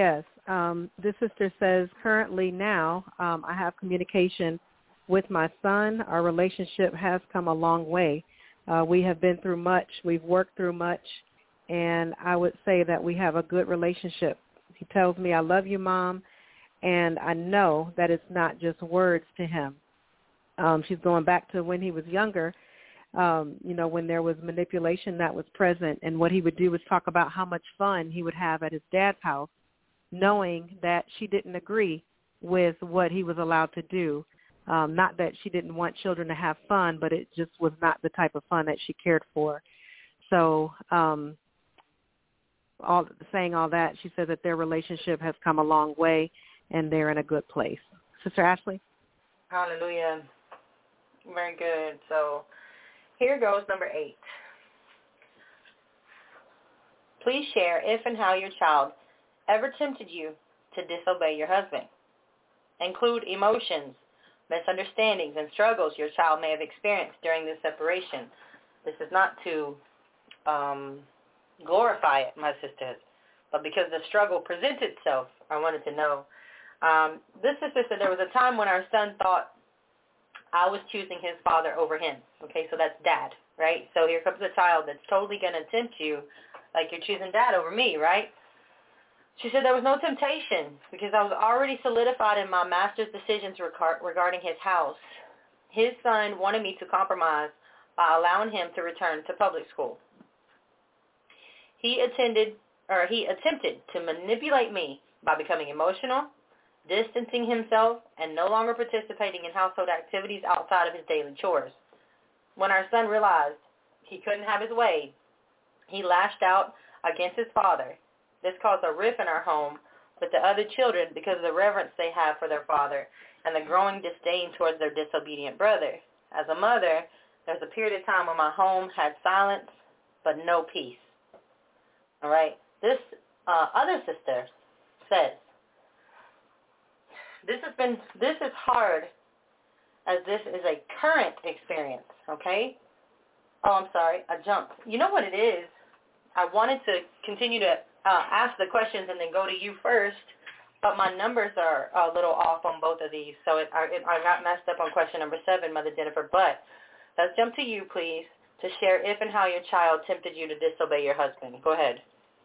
Speaker 8: Um, this sister says, currently now um, I have communication with my son. Our relationship has come a long way. Uh, we have been through much. We've worked through much, and I would say that we have a good relationship. He tells me, I love you, Mom, and I know that it's not just words to him. Um, she's going back to when he was younger, um, you know, when there was manipulation that was present, and what he would do was talk about how much fun he would have at his dad's house, knowing that she didn't agree with what he was allowed to do. Um, not that she didn't want children to have fun, but it just was not the type of fun that she cared for. So um, all saying all that, she said that their relationship has come a long way, and they're in a good place. Sister Ashley?
Speaker 12: Hallelujah. Very good. So here goes number eight. Please share if and how your child ever tempted you to disobey your husband. Include emotions, misunderstandings, and struggles your child may have experienced during this separation. This is not to um, glorify it, my sisters, but because the struggle presents itself, I wanted to know. Um, this sister said there was a time when our son thought I was choosing his father over him. Okay, so that's dad, right? So here comes a child that's totally going to tempt you like you're choosing dad over me, right? She said there was no temptation because I was already solidified in my master's decisions regarding his house. His son wanted me to compromise by allowing him to return to public school. He attended, or he attempted to manipulate me by becoming emotional, distancing himself, and no longer participating in household activities outside of his daily chores. When our son realized he couldn't have his way, he lashed out against his father. This caused a rift in our home with the other children because of the reverence they have for their father and the growing disdain towards their disobedient brother. As a mother, there's a period of time when my home had silence but no peace. All right. This uh, other sister says, this has been, this is hard as this is a current experience, okay? Oh, I'm sorry, I jumped. You know what it is? I wanted to continue to uh, ask the questions and then go to you first, but my numbers are a little off on both of these, so it, I, it, I got messed up on question number seven, Mother Jennifer. But let's jump to you, please, to share if and how your child tempted you to disobey your husband. Go ahead.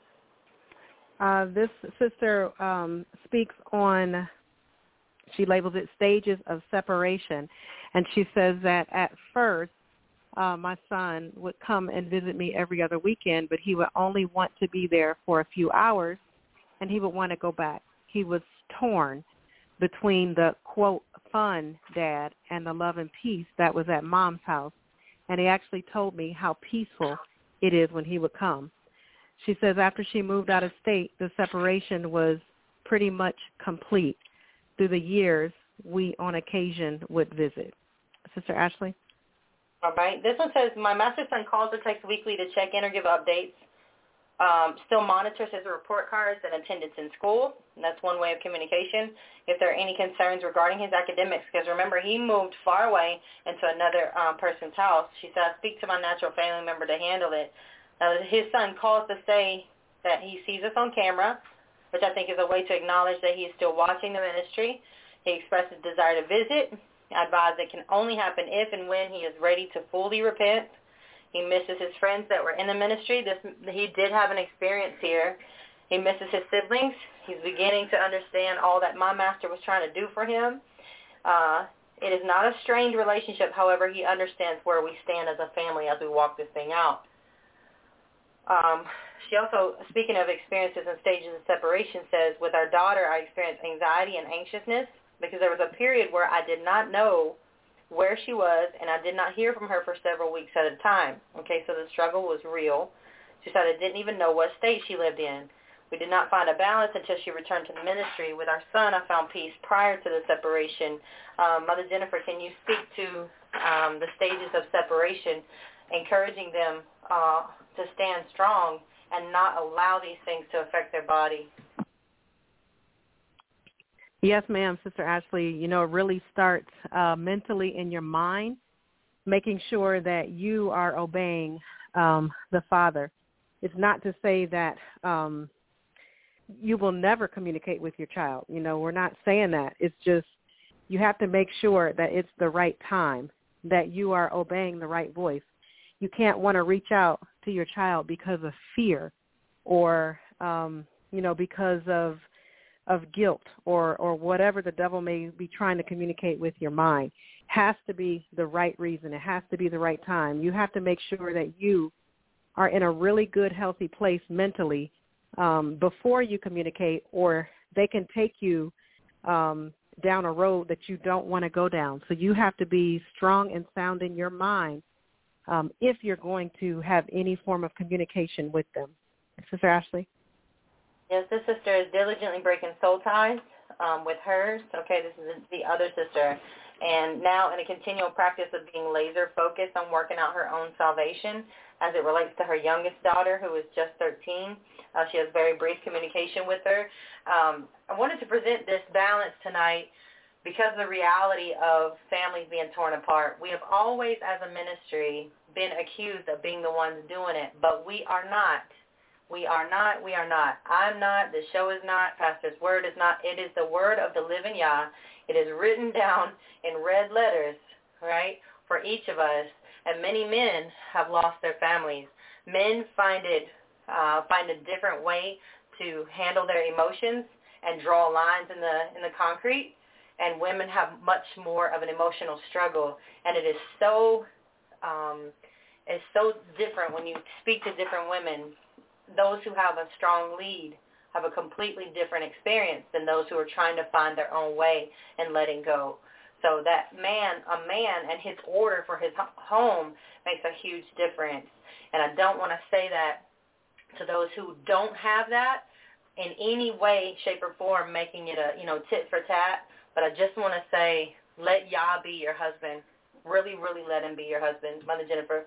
Speaker 8: Uh, this sister um, speaks on, she labels it stages of separation, and she says that at first, Uh, my son would come and visit me every other weekend, but he would only want to be there for a few hours, and he would want to go back. He was torn between the, quote, fun dad and the love and peace that was at Mom's house, and he actually told me how peaceful it is when he would come. She says after she moved out of state, the separation was pretty much complete. Through the years, we on occasion would visit. Sister Ashley?
Speaker 12: All right. This one says, my master son calls or texts weekly to check in or give updates. Um, still monitors his report cards and attendance in school. And that's one way of communication. If there are any concerns regarding his academics, because remember, he moved far away into another um, person's house. She said, I speak to my natural family member to handle it. Now, his son calls to say that he sees us on camera, which I think is a way to acknowledge that he is still watching the ministry. He expresses desire to visit. I advise it can only happen if and when he is ready to fully repent. He misses his friends that were in the ministry. This, he did have an experience here. He misses his siblings. He's beginning to understand all that my master was trying to do for him. Uh, it is not a strained relationship. However, he understands where we stand as a family as we walk this thing out. Um, she also, speaking of experiences and stages of separation, says, with our daughter, I experienced anxiety and anxiousness, because there was a period where I did not know where she was, and I did not hear from her for several weeks at a time. Okay, so the struggle was real. She said I didn't even know what state she lived in. We did not find a balance until she returned to the ministry. With our son, I found peace prior to the separation. Um, Mother Jennifer, can you speak to um, the stages of separation, encouraging them uh, to stand strong and not allow these things to affect their body?
Speaker 8: Yes, ma'am, Sister Ashley. You know, it really starts uh, mentally in your mind, making sure that you are obeying um, the Father. It's not to say that um, you will never communicate with your child. You know, we're not saying that. It's just you have to make sure that it's the right time, that you are obeying the right voice. You can't want to reach out to your child because of fear or, um, you know, because of of guilt or, or whatever the devil may be trying to communicate with your mind. Has to be the right reason. It has to be the right time. You have to make sure that you are in a really good, healthy place mentally um, before you communicate, or they can take you um, down a road that you don't want to go down. So you have to be strong and sound in your mind um, if you're going to have any form of communication with them. Sister Ashley?
Speaker 12: Yes, this sister is diligently breaking soul ties um, with hers. Okay, this is the other sister. And now in a continual practice of being laser focused on working out her own salvation as it relates to her youngest daughter, who is just thirteen. Uh, she has very brief communication with her. Um, I wanted to present this balance tonight because of the reality of families being torn apart. We have always, as a ministry, been accused of being the ones doing it, but we are not. We are not, we are not. I'm not, the show is not, Pastor's word is not. It is the word of the living Yah. It is written down in red letters, right, for each of us. And many men have lost their families. Men find it, uh, find a different way to handle their emotions and draw lines in the in the concrete. And women have much more of an emotional struggle. And it is so, um, it's so different when you speak to different women. Those who have a strong lead have a completely different experience than those who are trying to find their own way and letting go. So that man, a man and his order for his home makes a huge difference. And I don't want to say that to those who don't have that in any way, shape, or form, making it a, you know, tit for tat. But I just want to say, let Yah be your husband. Really, really let him be your husband. Mother Jennifer.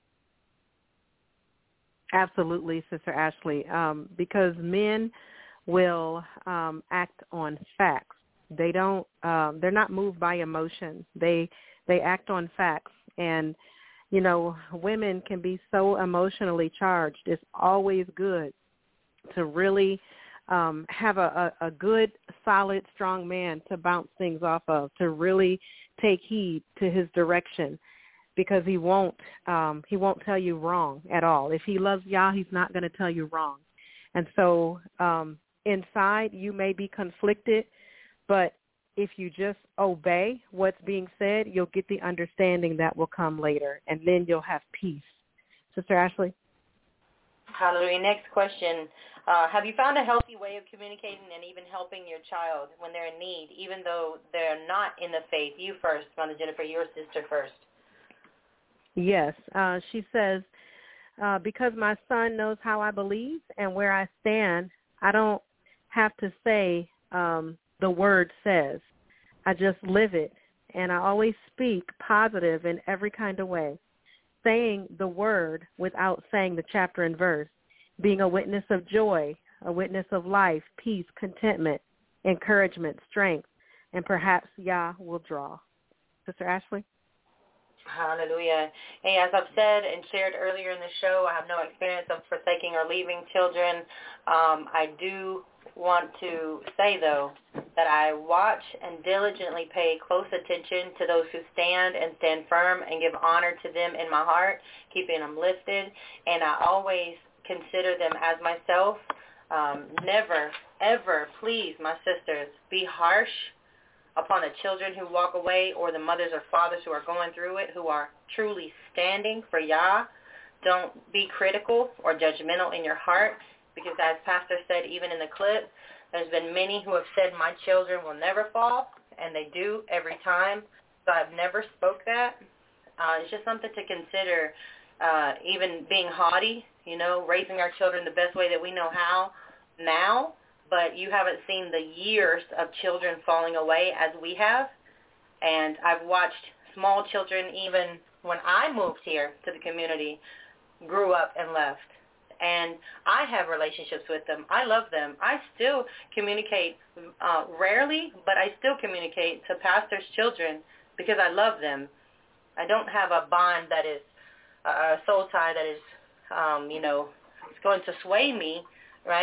Speaker 8: Absolutely, Sister Ashley, um, because men will um, act on facts. They don't. Um, they're not moved by emotion. They they act on facts, and you know, women can be so emotionally charged. It's always good to really um, have a, a, a good, solid, strong man to bounce things off of, to really take heed to his direction. Because he won't, um, he won't tell you wrong at all. If he loves Yah, he's not going to tell you wrong. And so um, inside you may be conflicted, but if you just obey what's being said, you'll get the understanding that will come later, and then you'll have peace. Sister Ashley?
Speaker 12: Hallelujah. Next question. Uh, have you found a healthy way of communicating and even helping your child when they're in need, even though they're not in the faith? You first, Mother Jennifer, your sister first.
Speaker 8: Yes. Uh, she says, uh, because my son knows how I believe and where I stand, I don't have to say um, the word says. I just live it, and I always speak positive in every kind of way, saying the word without saying the chapter and verse, being a witness of joy, a witness of life, peace, contentment, encouragement, strength, and perhaps Yah will draw. Sister Ashley?
Speaker 12: Hallelujah. Hey, as I've said and shared earlier in the show, I have no experience of forsaking or leaving children. Um, I do want to say, though, that I watch and diligently pay close attention to those who stand and stand firm and give honor to them in my heart, keeping them lifted. And I always consider them as myself. Um, never, ever, please, my sisters, be harsh upon the children who walk away or the mothers or fathers who are going through it, who are truly standing for Yah. Don't be critical or judgmental in your heart, because as Pastor said even in the clip, there's been many who have said my children will never fall, and they do every time. So I've never spoke that. Uh, it's just something to consider, uh, even being haughty, you know, raising our children the best way that we know how now. But you haven't seen the years of children falling away as we have. And I've watched small children, even when I moved here to the community, grew up and left. And I have relationships with them. I love them. I still communicate uh, rarely, but I still communicate to pastors' children because I love them. I don't have a bond that is uh, a soul tie that is, um, you know, it's going to sway me, right?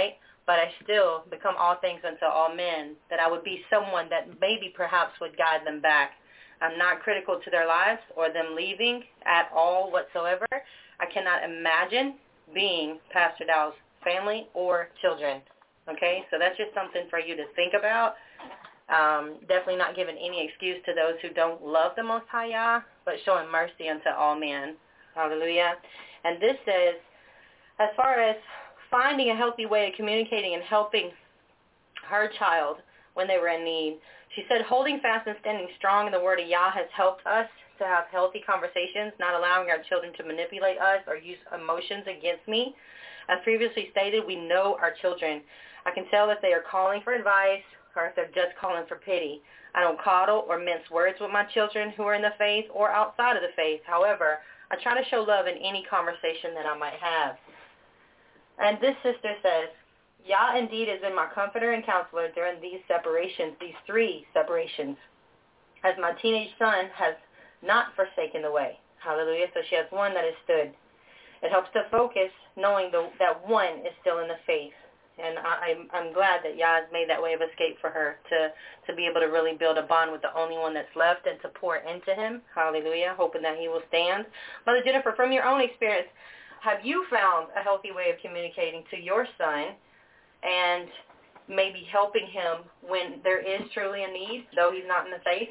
Speaker 12: but I still become all things unto all men, that I would be someone that maybe perhaps would guide them back. I'm not critical to their lives or them leaving at all whatsoever. I cannot imagine being Pastor Dow's family or children. Okay, so that's just something for you to think about. Um, definitely not giving any excuse to those who don't love the Most High Yah, but showing mercy unto all men. Hallelujah. And this says, as far as finding a healthy way of communicating and helping her child when they were in need, she said, holding fast and standing strong in the word of Yah has helped us to have healthy conversations, not allowing our children to manipulate us or use emotions against me. As previously stated, we know our children. I can tell if they are calling for advice or if they're just calling for pity. I don't coddle or mince words with my children who are in the faith or outside of the faith. However, I try to show love in any conversation that I might have. And this sister says, Yah indeed has been my comforter and counselor during these separations, these three separations, as my teenage son has not forsaken the way. Hallelujah. So she has one that has stood. It helps to focus knowing the, that one is still in the faith. And I, I'm, I'm glad that Yah has made that way of escape for her to, to be able to really build a bond with the only one that's left and to pour into him. Hallelujah. Hoping that he will stand. Mother Jennifer, from your own experience, have you found a healthy way of communicating to your son and maybe helping him when there is truly a need, though he's not in the faith?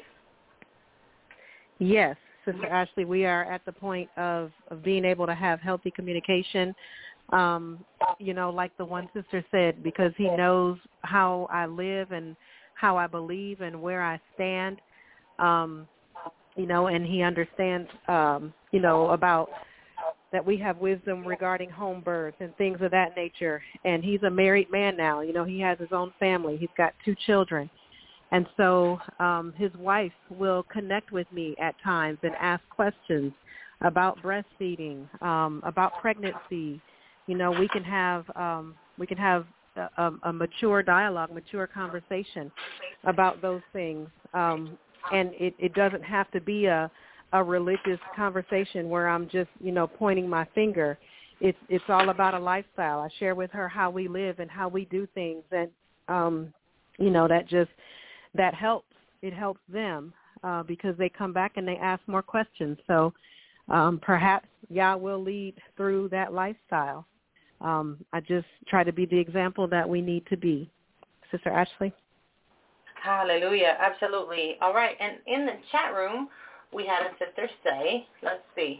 Speaker 8: Yes, Sister Ashley, we are at the point of, of being able to have healthy communication, um, you know, like the one sister said, because he knows how I live and how I believe and where I stand, um, you know, and he understands, um, you know, about that we have wisdom regarding home births and things of that nature. And he's a married man now. You know, he has his own family. He's got two children. And so um, his wife will connect with me at times and ask questions about breastfeeding, um, about pregnancy. You know, we can have um, we can have a, a mature dialogue, mature conversation about those things. Um, and it, it doesn't have to be a a religious conversation where I'm just, you know, pointing my finger. It's it's all about a lifestyle. I share with her how we live and how we do things, and um, you know, that just that helps. It helps them uh, because they come back and they ask more questions. So um, perhaps Yah will lead through that lifestyle. Um, I just try to be the example that we need to be. Sister Ashley?
Speaker 12: Hallelujah. Absolutely. All right. And in the chat room, we had a sister say, let's see,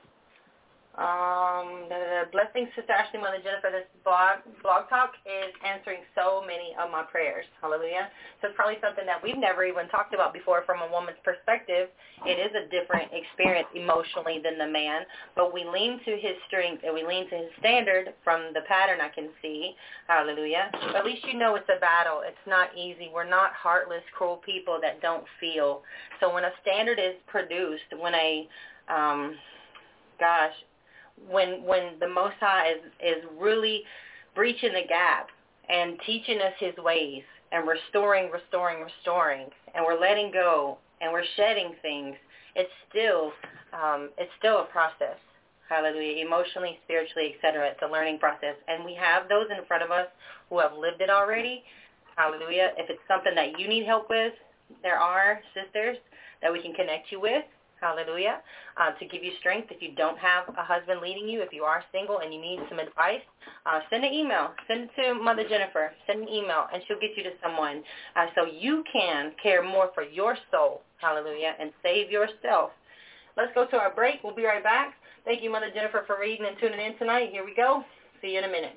Speaker 12: um, da, da, da, blessings, Sister Ashley, Mother Jennifer. This blog, blog talk is answering so many of my prayers. Hallelujah. So it's probably something that we've never even talked about before from a woman's perspective. It is a different experience emotionally than the man, but we lean to his strength and we lean to his standard from the pattern I can see. Hallelujah. But at least you know it's a battle. It's not easy. We're not heartless, cruel people that don't feel. So when a standard is produced, when a, um, gosh, when when the Most High is, is really breaching the gap and teaching us his ways and restoring, restoring, restoring, and we're letting go and we're shedding things, it's still um, it's still a process. Hallelujah. Emotionally, spiritually, et cetera. It's a learning process. And we have those in front of us who have lived it already. Hallelujah. If it's something that you need help with, there are sisters that we can connect you with. Hallelujah. Uh, to give you strength if you don't have a husband leading you, if you are single and you need some advice, uh, send an email. Send it to Mother Jennifer. Send an email, and she'll get you to someone uh, so you can care more for your soul. Hallelujah. And save yourself. Let's go to our break. We'll be right back. Thank you, Mother Jennifer, for reading and tuning in tonight. Here we go. See you in a minute.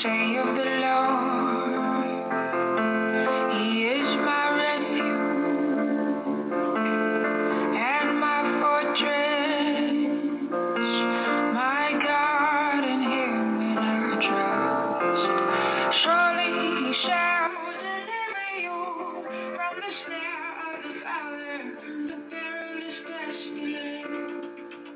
Speaker 14: say of the Lord, He is my refuge and my fortress, my God, in Him will I trust. Surely He shall deliver you from the snare of the fowler, the perilous pestilence.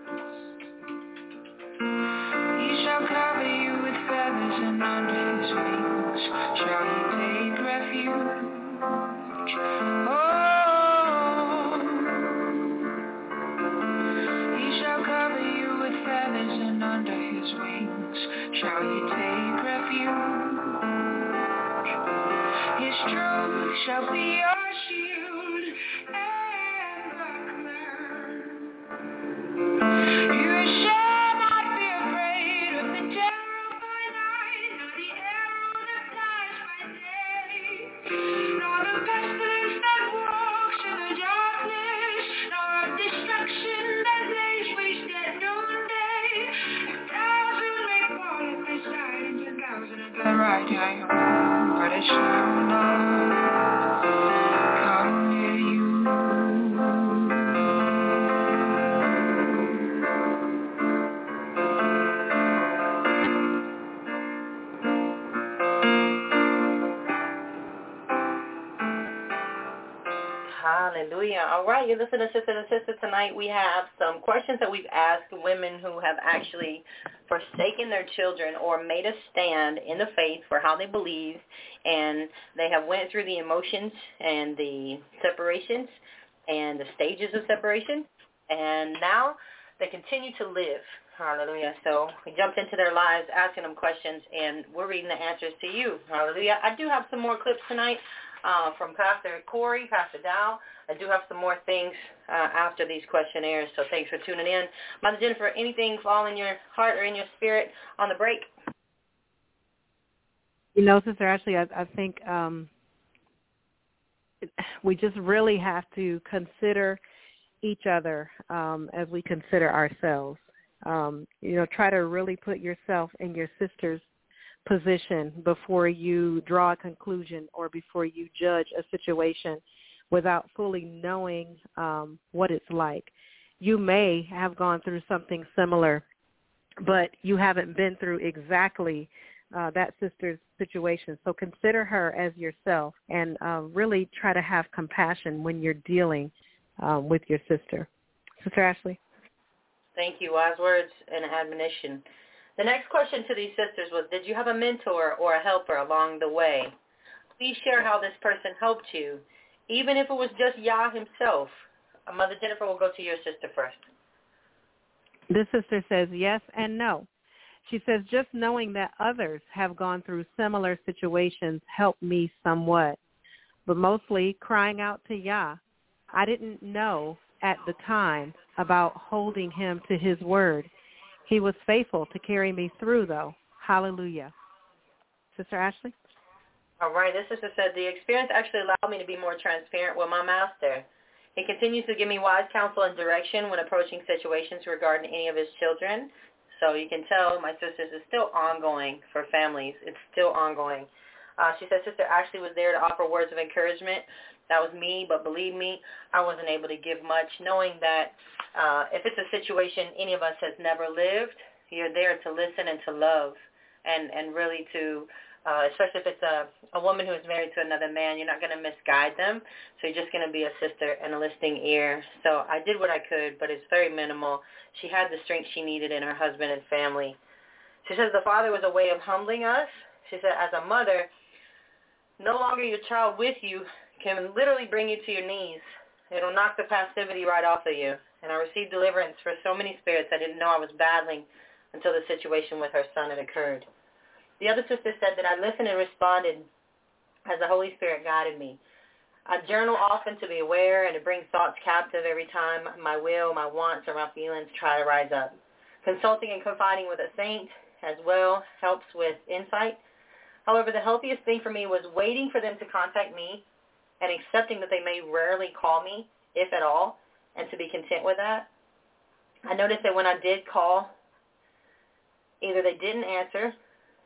Speaker 14: He shall cover you with feathers, and under His wings shall you take refuge. Oh, He shall cover you with feathers, and under His wings shall you take refuge. His truth shall be your shield and buckler. You shall not be afraid of the terror by night, nor the arrow that flies by day, nor the pestilence that walks in the darkness, nor of destruction that lays waste at noonday. A thousand may fall at my side, and ten thousand at my right hand, but it shall not come near you.
Speaker 12: Hallelujah. All right, you listen to Sister and Sister tonight. We have some questions that we've asked women who have actually forsaken their children or made a stand in the faith for how they believe, and they have went through the emotions and the separations and the stages of separation, and now they continue to live. Hallelujah. So we jumped into their lives asking them questions, and we're reading the answers to you. Hallelujah. I do have some more clips tonight. Uh, from Pastor Corey, Pastor Dow. I do have some more things uh, after these questionnaires, so thanks for tuning in. Mother Jennifer, anything fall in your heart or in your spirit on the break?
Speaker 8: You know, Sister Ashley, I, I think um, we just really have to consider each other um, as we consider ourselves. Um, you know, try to really put yourself in your sister's position before you draw a conclusion or before you judge a situation without fully knowing um, what it's like. You may have gone through something similar, but you haven't been through exactly uh, that sister's situation. So consider her as yourself and uh, really try to have compassion when you're dealing um, with your sister. Sister Ashley?
Speaker 12: Thank you. Wise words and admonition. The next question to these sisters was, did you have a mentor or a helper along the way? Please share how this person helped you, even if it was just Yah himself. Mother Jennifer, will go to your sister first.
Speaker 8: This sister says yes and no. She says, just knowing that others have gone through similar situations helped me somewhat, but mostly crying out to Yah. I didn't know at the time about holding him to his word. He was faithful to carry me through, though. Hallelujah. Sister Ashley?
Speaker 12: All right. This sister said, the experience actually allowed me to be more transparent with my master. He continues to give me wise counsel and direction when approaching situations regarding any of his children. So you can tell my sisters is still ongoing for families. It's still ongoing. Uh, she said Sister Ashley was there to offer words of encouragement. That was me, but believe me, I wasn't able to give much, knowing that uh, if it's a situation any of us has never lived, you're there to listen and to love and, and really to, uh, especially if it's a, a woman who is married to another man, you're not going to misguide them. So you're just going to be a sister and a listening ear. So I did what I could, but it's very minimal. She had the strength she needed in her husband and family. She says the father was a way of humbling us. She said as a mother, no longer your child with you can literally bring you to your knees. It'll knock the passivity right off of you. And I received deliverance for so many spirits I didn't know I was battling until the situation with her son had occurred. The other sister said that I listened and responded as the Holy Spirit guided me. I journal often to be aware and to bring thoughts captive every time my will, my wants, or my feelings try to rise up. Consulting and confiding with a saint as well helps with insight. However, the healthiest thing for me was waiting for them to contact me and accepting that they may rarely call me, if at all, and to be content with that. I noticed that when I did call, either they didn't answer,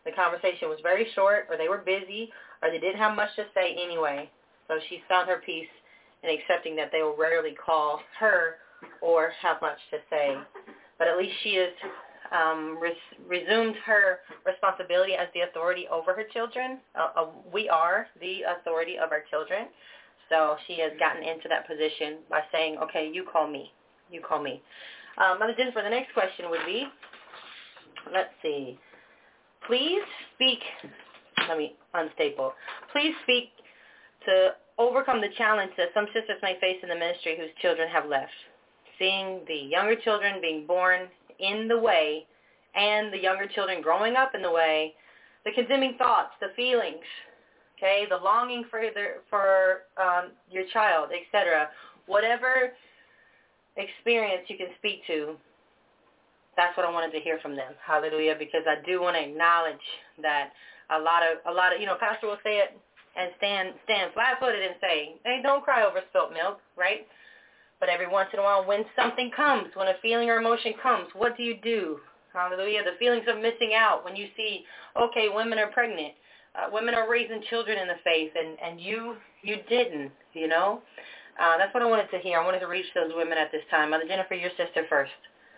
Speaker 12: The conversation was very short, or they were busy, or they didn't have much to say anyway. So she found her peace in accepting that they will rarely call her or have much to say. But at least she has um, res- resumed her responsibility as the authority over her children. Uh, uh, we are the authority of our children. So she has gotten into that position by saying, okay, you call me. You call me. Um, Mother Jennifer, the next question would be, let's see. Please speak, let me unstaple. Please speak to overcome the challenge that some sisters may face in the ministry whose children have left. Seeing the younger children being born in the way and the younger children growing up in the way, the condemning thoughts, the feelings, okay, the longing for the, for um, your child, et cetera. Whatever experience you can speak to, that's what I wanted to hear from them. Hallelujah, because I do want to acknowledge that a lot of, a lot of, you know, Pastor will say it and stand stand flat-footed and say, hey, don't cry over spilt milk, right? But every once in a while, when something comes, when a feeling or emotion comes, what do you do? Hallelujah. The feelings of missing out when you see, okay, women are pregnant. Uh, women are raising children in the faith, and, and you you didn't, you know. Uh, that's what I wanted to hear. I wanted to reach those women at this time. Mother Jennifer, your sister first.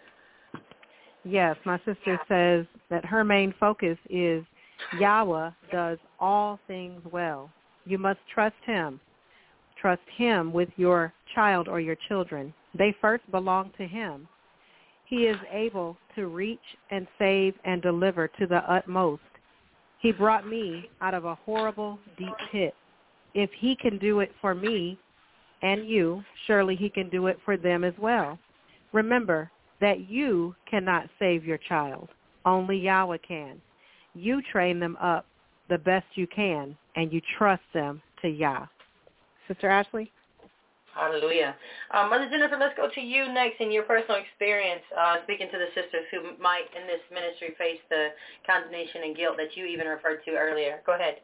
Speaker 8: Yes, my sister says that her main focus is Yahweh does all things well. You must trust him. Trust him with your child or your children. They first belong to him. He is able to reach and save and deliver to the utmost. He brought me out of a horrible, deep pit. If he can do it for me and you, surely he can do it for them as well. Remember that you cannot save your child. Only Yahweh can. You train them up the best you can, and you trust them to Yah. Sister Ashley?
Speaker 12: Hallelujah. Um, Mother Jennifer, let's go to you next in your personal experience, uh, speaking to the sisters who might in this ministry face the condemnation and guilt that you even referred to earlier. Go ahead.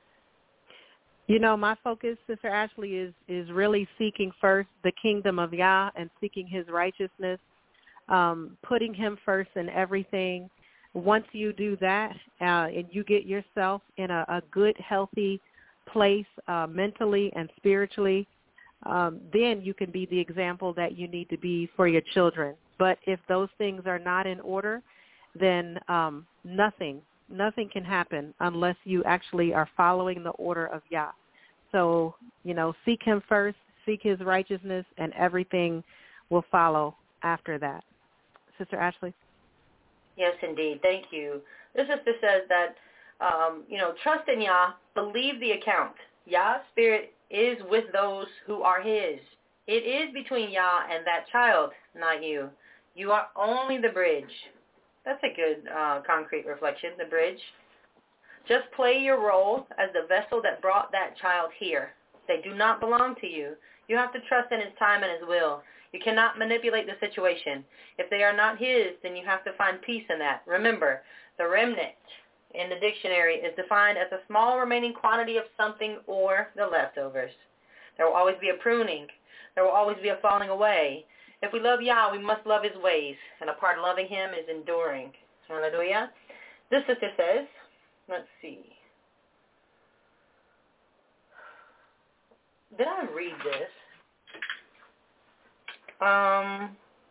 Speaker 8: You know, my focus, Sister Ashley, is, is really seeking first the kingdom of Yah and seeking his righteousness, um, putting him first in everything. Once you do that uh, and you get yourself in a, a good, healthy place uh, mentally and spiritually, um, then you can be the example that you need to be for your children. But if those things are not in order, then um, nothing, nothing can happen unless you actually are following the order of Yah. So, you know, seek him first, seek his righteousness, and everything will follow after that. Sister Ashley?
Speaker 12: Yes, indeed. Thank you. This sister says that, um, you know, trust in Yah, believe the account. Yah's spirit is with those who are his. It is between Yah and that child, not you. You are only the bridge. That's a good uh, concrete reflection, the bridge. Just play your role as the vessel that brought that child here. They do not belong to you. You have to trust in his time and his will. You cannot manipulate the situation. If they are not his, then you have to find peace in that. Remember, the remnant in the dictionary is defined as a small remaining quantity of something or the leftovers. There will always be a pruning. There will always be a falling away. If we love Yah, we must love his ways, and a part of loving him is enduring. Hallelujah. This sister says, let's see. Did I read this? Um,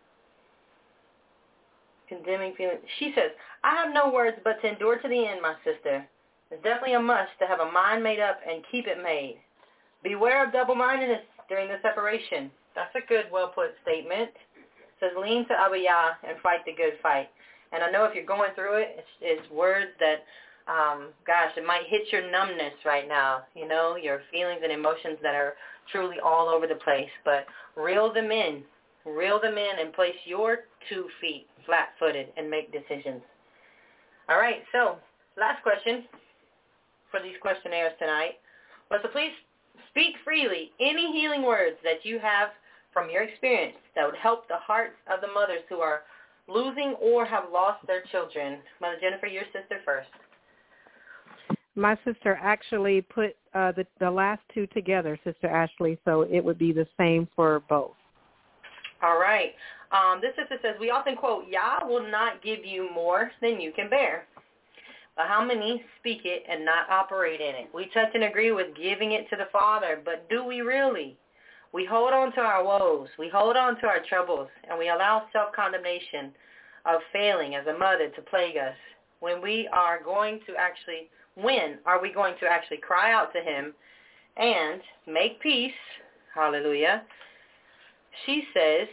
Speaker 12: condemning feelings. She says, I have no words but to endure to the end, my sister. It's definitely a must to have a mind made up and keep it made. Beware of double-mindedness during the separation. That's a good, well-put statement. It says, lean to Abba Yah and fight the good fight. And I know if you're going through it, it's, it's words that, um, gosh, it might hit your numbness right now, you know, your feelings and emotions that are truly all over the place. But reel them in. Reel them in and place your two feet flat-footed and make decisions. All right, so last question for these questionnaires tonight was to please speak freely any healing words that you have from your experience that would help the hearts of the mothers who are losing or have lost their children. Mother Jennifer, your sister first.
Speaker 8: My sister actually put uh, the, the last two together, Sister Ashley, so it would be the same for both.
Speaker 12: All right. Um, this sister says, we often quote, Yah will not give you more than you can bear. But how many speak it and not operate in it? We touch and agree with giving it to the Father, but do we really? We hold on to our woes. We hold on to our troubles, and we allow self-condemnation of failing as a mother to plague us. When we are going to actually, when are we going to actually cry out to him and make peace? Hallelujah. She says,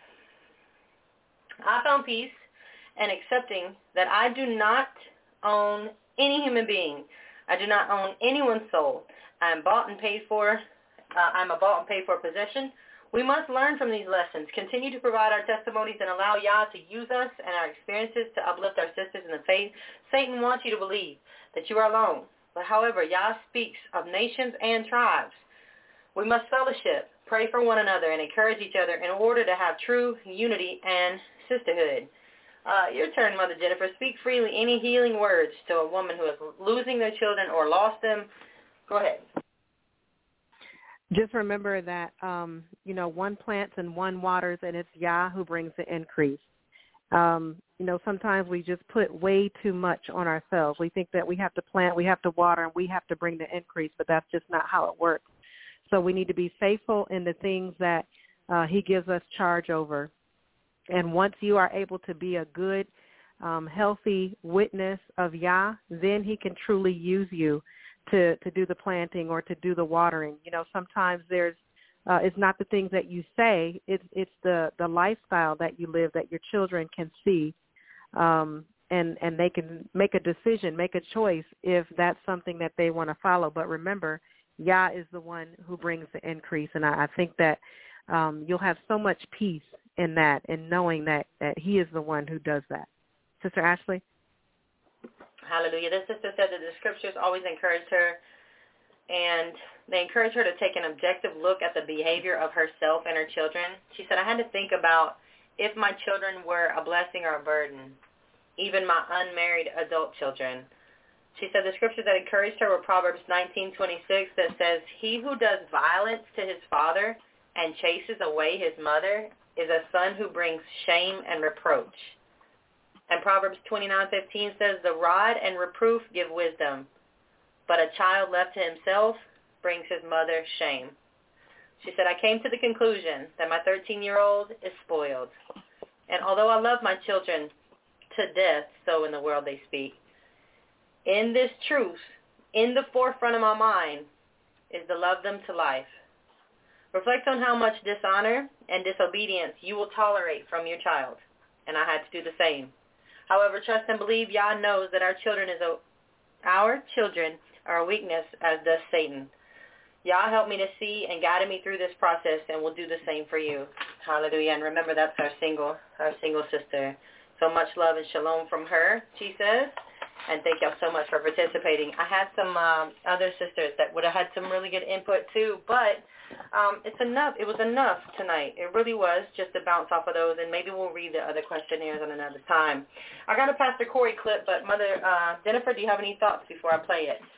Speaker 12: I found peace in accepting that I do not own any human being. I do not own anyone's soul. I am bought and paid for. Uh, I'm a bought and paid for possession. We must learn from these lessons, continue to provide our testimonies, and allow Yah to use us and our experiences to uplift our sisters in the faith. Satan wants you to believe that you are alone. But however, Yah speaks of nations and tribes. We must fellowship, pray for one another, and encourage each other in order to have true unity and sisterhood. Uh, your turn, Mother Jennifer. Speak freely any healing words to a woman who is losing their children or lost them. Go ahead.
Speaker 8: Just remember that, um, you know, one plants and one waters, and it's Yah who brings the increase. Um, you know, sometimes we just put way too much on ourselves. We think that we have to plant, we have to water, and we have to bring the increase, but that's just not how it works. So we need to be faithful in the things that uh, he gives us charge over. And once you are able to be a good, um, healthy witness of Yah, then he can truly use you to, to do the planting or to do the watering. You know, sometimes there's, uh, it's not the things that you say, it's, it's the, the lifestyle that you live that your children can see, um, and, and they can make a decision, make a choice if that's something that they want to follow. But remember, Yah is the one who brings the increase, and I, I think that um, you'll have so much peace in that and knowing that, that he is the one who does that. Sister Ashley?
Speaker 12: Hallelujah. This sister said that the scriptures always encouraged her, and they encouraged her to take an objective look at the behavior of herself and her children. She said, I had to think about if my children were a blessing or a burden, even my unmarried adult children. She said the scriptures that encouraged her were Proverbs nineteen twenty-six that says, he who does violence to his father and chases away his mother is a son who brings shame and reproach. And Proverbs twenty-nine fifteen says, the rod and reproof give wisdom, but a child left to himself brings his mother shame. She said, I came to the conclusion that my thirteen-year-old is spoiled. And although I love my children to death, so in the world they speak, in this truth, in the forefront of my mind, is to love them to life. Reflect on how much dishonor and disobedience you will tolerate from your child. And I had to do the same. However, trust and believe Yah knows that our children is a, our children are a weakness, as does Satan. Yah helped me to see and guided me through this process, and will do the same for you. Hallelujah. And remember, that's our single, our single sister. So much love and shalom from her, she says. And thank y'all so much for participating. I had some um, other sisters that would have had some really good input too, but um, it's enough. It was enough tonight. It really was, just to bounce off of those, and maybe we'll read the other questionnaires on another time. I got a Pastor Corey clip, but Mother uh, Jennifer, do you have any thoughts before I play it?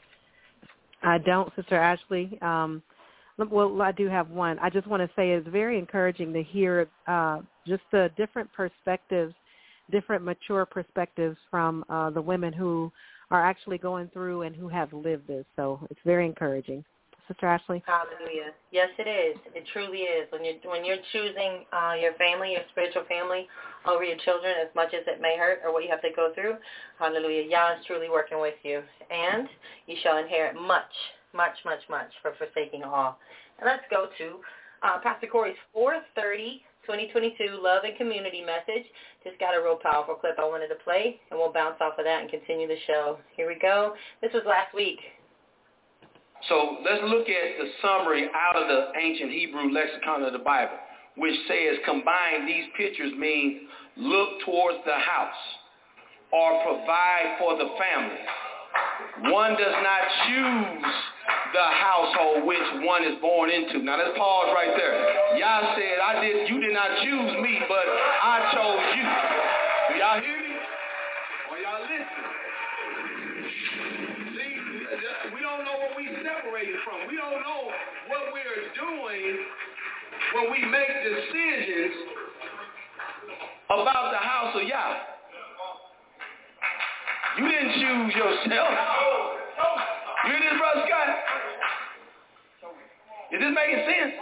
Speaker 8: I don't, Sister Ashley. Um, well, I do have one. I just want to say it's very encouraging to hear uh, just the different perspectives, different mature perspectives from uh, the women who are actually going through and who have lived this. So it's very encouraging. Sister Ashley?
Speaker 12: Hallelujah. Yes, it is. It truly is. When you're, when you're choosing uh, your family, your spiritual family, over your children, as much as it may hurt or what you have to go through, hallelujah, Yah is truly working with you. And you shall inherit much, much, much, much for forsaking all. And let's go to uh, Pastor Corey's four thirty twenty twenty-two Love and Community message. Just got a real powerful clip I wanted to play, and we'll bounce off of that and continue the show. Here we go. This was last week.
Speaker 15: So let's look at the summary out of the ancient Hebrew lexicon of the Bible, which says combine these pictures means look towards the house or provide for the family. One does not choose the household which one is born into. Now let's pause right there. Yah said, I did, you did not choose me, but I chose you. Do y'all hear me? Or y'all listen? See, we don't know what we separated from. We don't know what we're doing when we make decisions about the house of Yah. You didn't choose yourself. You hear this, Brother Scott? Is this making sense?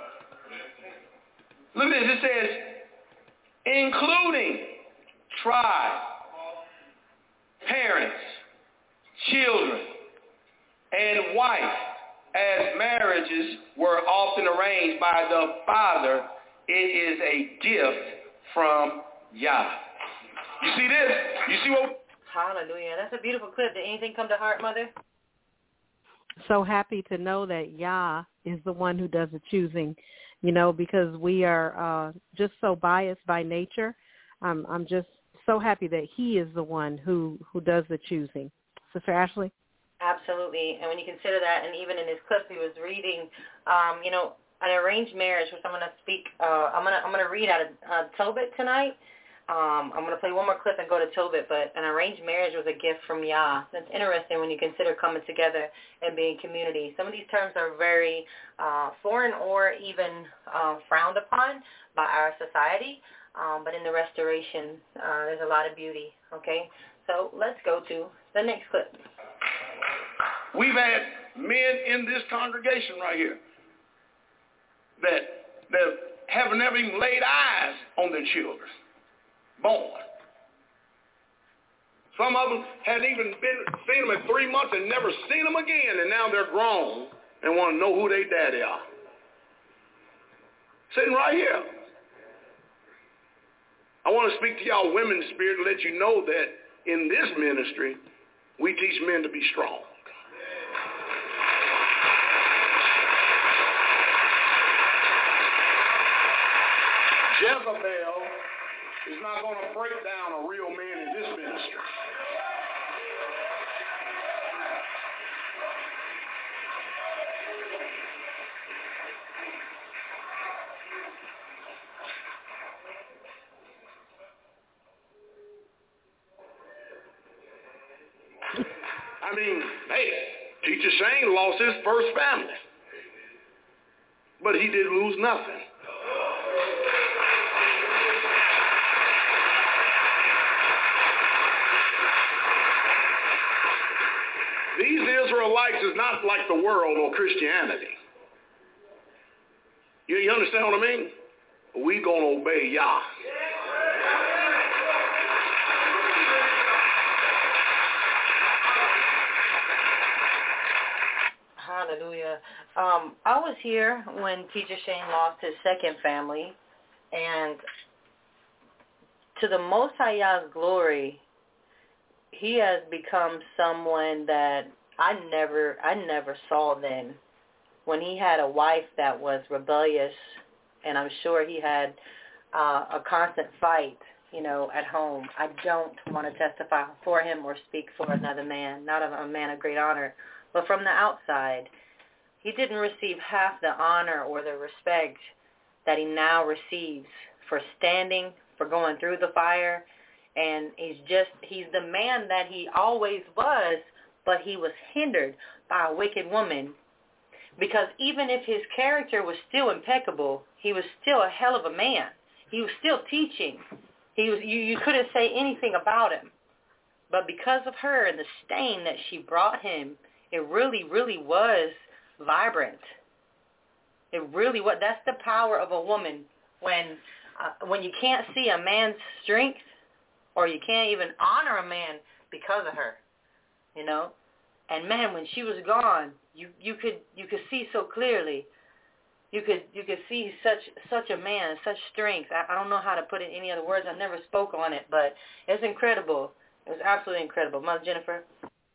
Speaker 15: Look at this. It says, including tribe, parents, children, and wife, as marriages were often arranged by the father, it is a gift from Yah. You see this? You see what?
Speaker 12: Hallelujah. That's a beautiful clip. Did anything come to heart, Mother?
Speaker 8: So happy to know that Yah is the one who does the choosing, you know, because we are uh, just so biased by nature. Um, I'm just so happy that he is the one who, who does the choosing. Sister Ashley?
Speaker 12: Absolutely. And when you consider that, and even in his clip he was reading, um, you know, an arranged marriage, which I'm going to speak, uh, I'm going to I'm going to read out of uh, Tobit tonight. Um, I'm going to play one more clip and go to Tobit, but an arranged marriage was a gift from Yah. That's interesting when you consider coming together and being community. Some of these terms are very uh, foreign or even uh, frowned upon by our society, um, but in the restoration, uh, there's a lot of beauty, okay? So let's go to the next clip.
Speaker 13: We've had men in this congregation right here that, that haven't never even laid eyes on their children. Born. Some of them hadn't even been seen them in three months and never seen them again, and now they're grown and want to know who their daddy are. Sitting right here. I want to speak to y'all women's spirit and let you know that in this ministry, we teach men to be strong. Jezebel is not going to break down a real man in this ministry. I mean, hey, Teacher Shane lost his first family, but he didn't lose nothing. These Israelites is not like the world or Christianity. You, you understand what I mean? We gonna obey Yah.
Speaker 12: Hallelujah. Um, I was here when Teacher Shane lost his second family, and to the Most High Yah's glory, he has become someone that I never I never saw then. When he had a wife that was rebellious, and I'm sure he had uh, a constant fight, you know, at home. I don't want to testify for him or speak for another man, not a, a man of great honor. But from the outside, he didn't receive half the honor or the respect that he now receives for standing, for going through the fire. And he's just, he's the man that he always was, but he was hindered by a wicked woman. Because even if his character was still impeccable, he was still a hell of a man. He was still teaching. He was, you, you couldn't say anything about him. But because of her and the stain that she brought him, it really, really was vibrant. It really was. That's the power of a woman. When, uh, when you can't see a man's strength, or you can't even honor a man because of her, you know. And man, when she was gone, you, you could you could see so clearly. You could you could see such such a man, such strength. I, I don't know how to put it in any other words. I never spoke on it, but it's incredible. It was absolutely incredible. Mother Jennifer.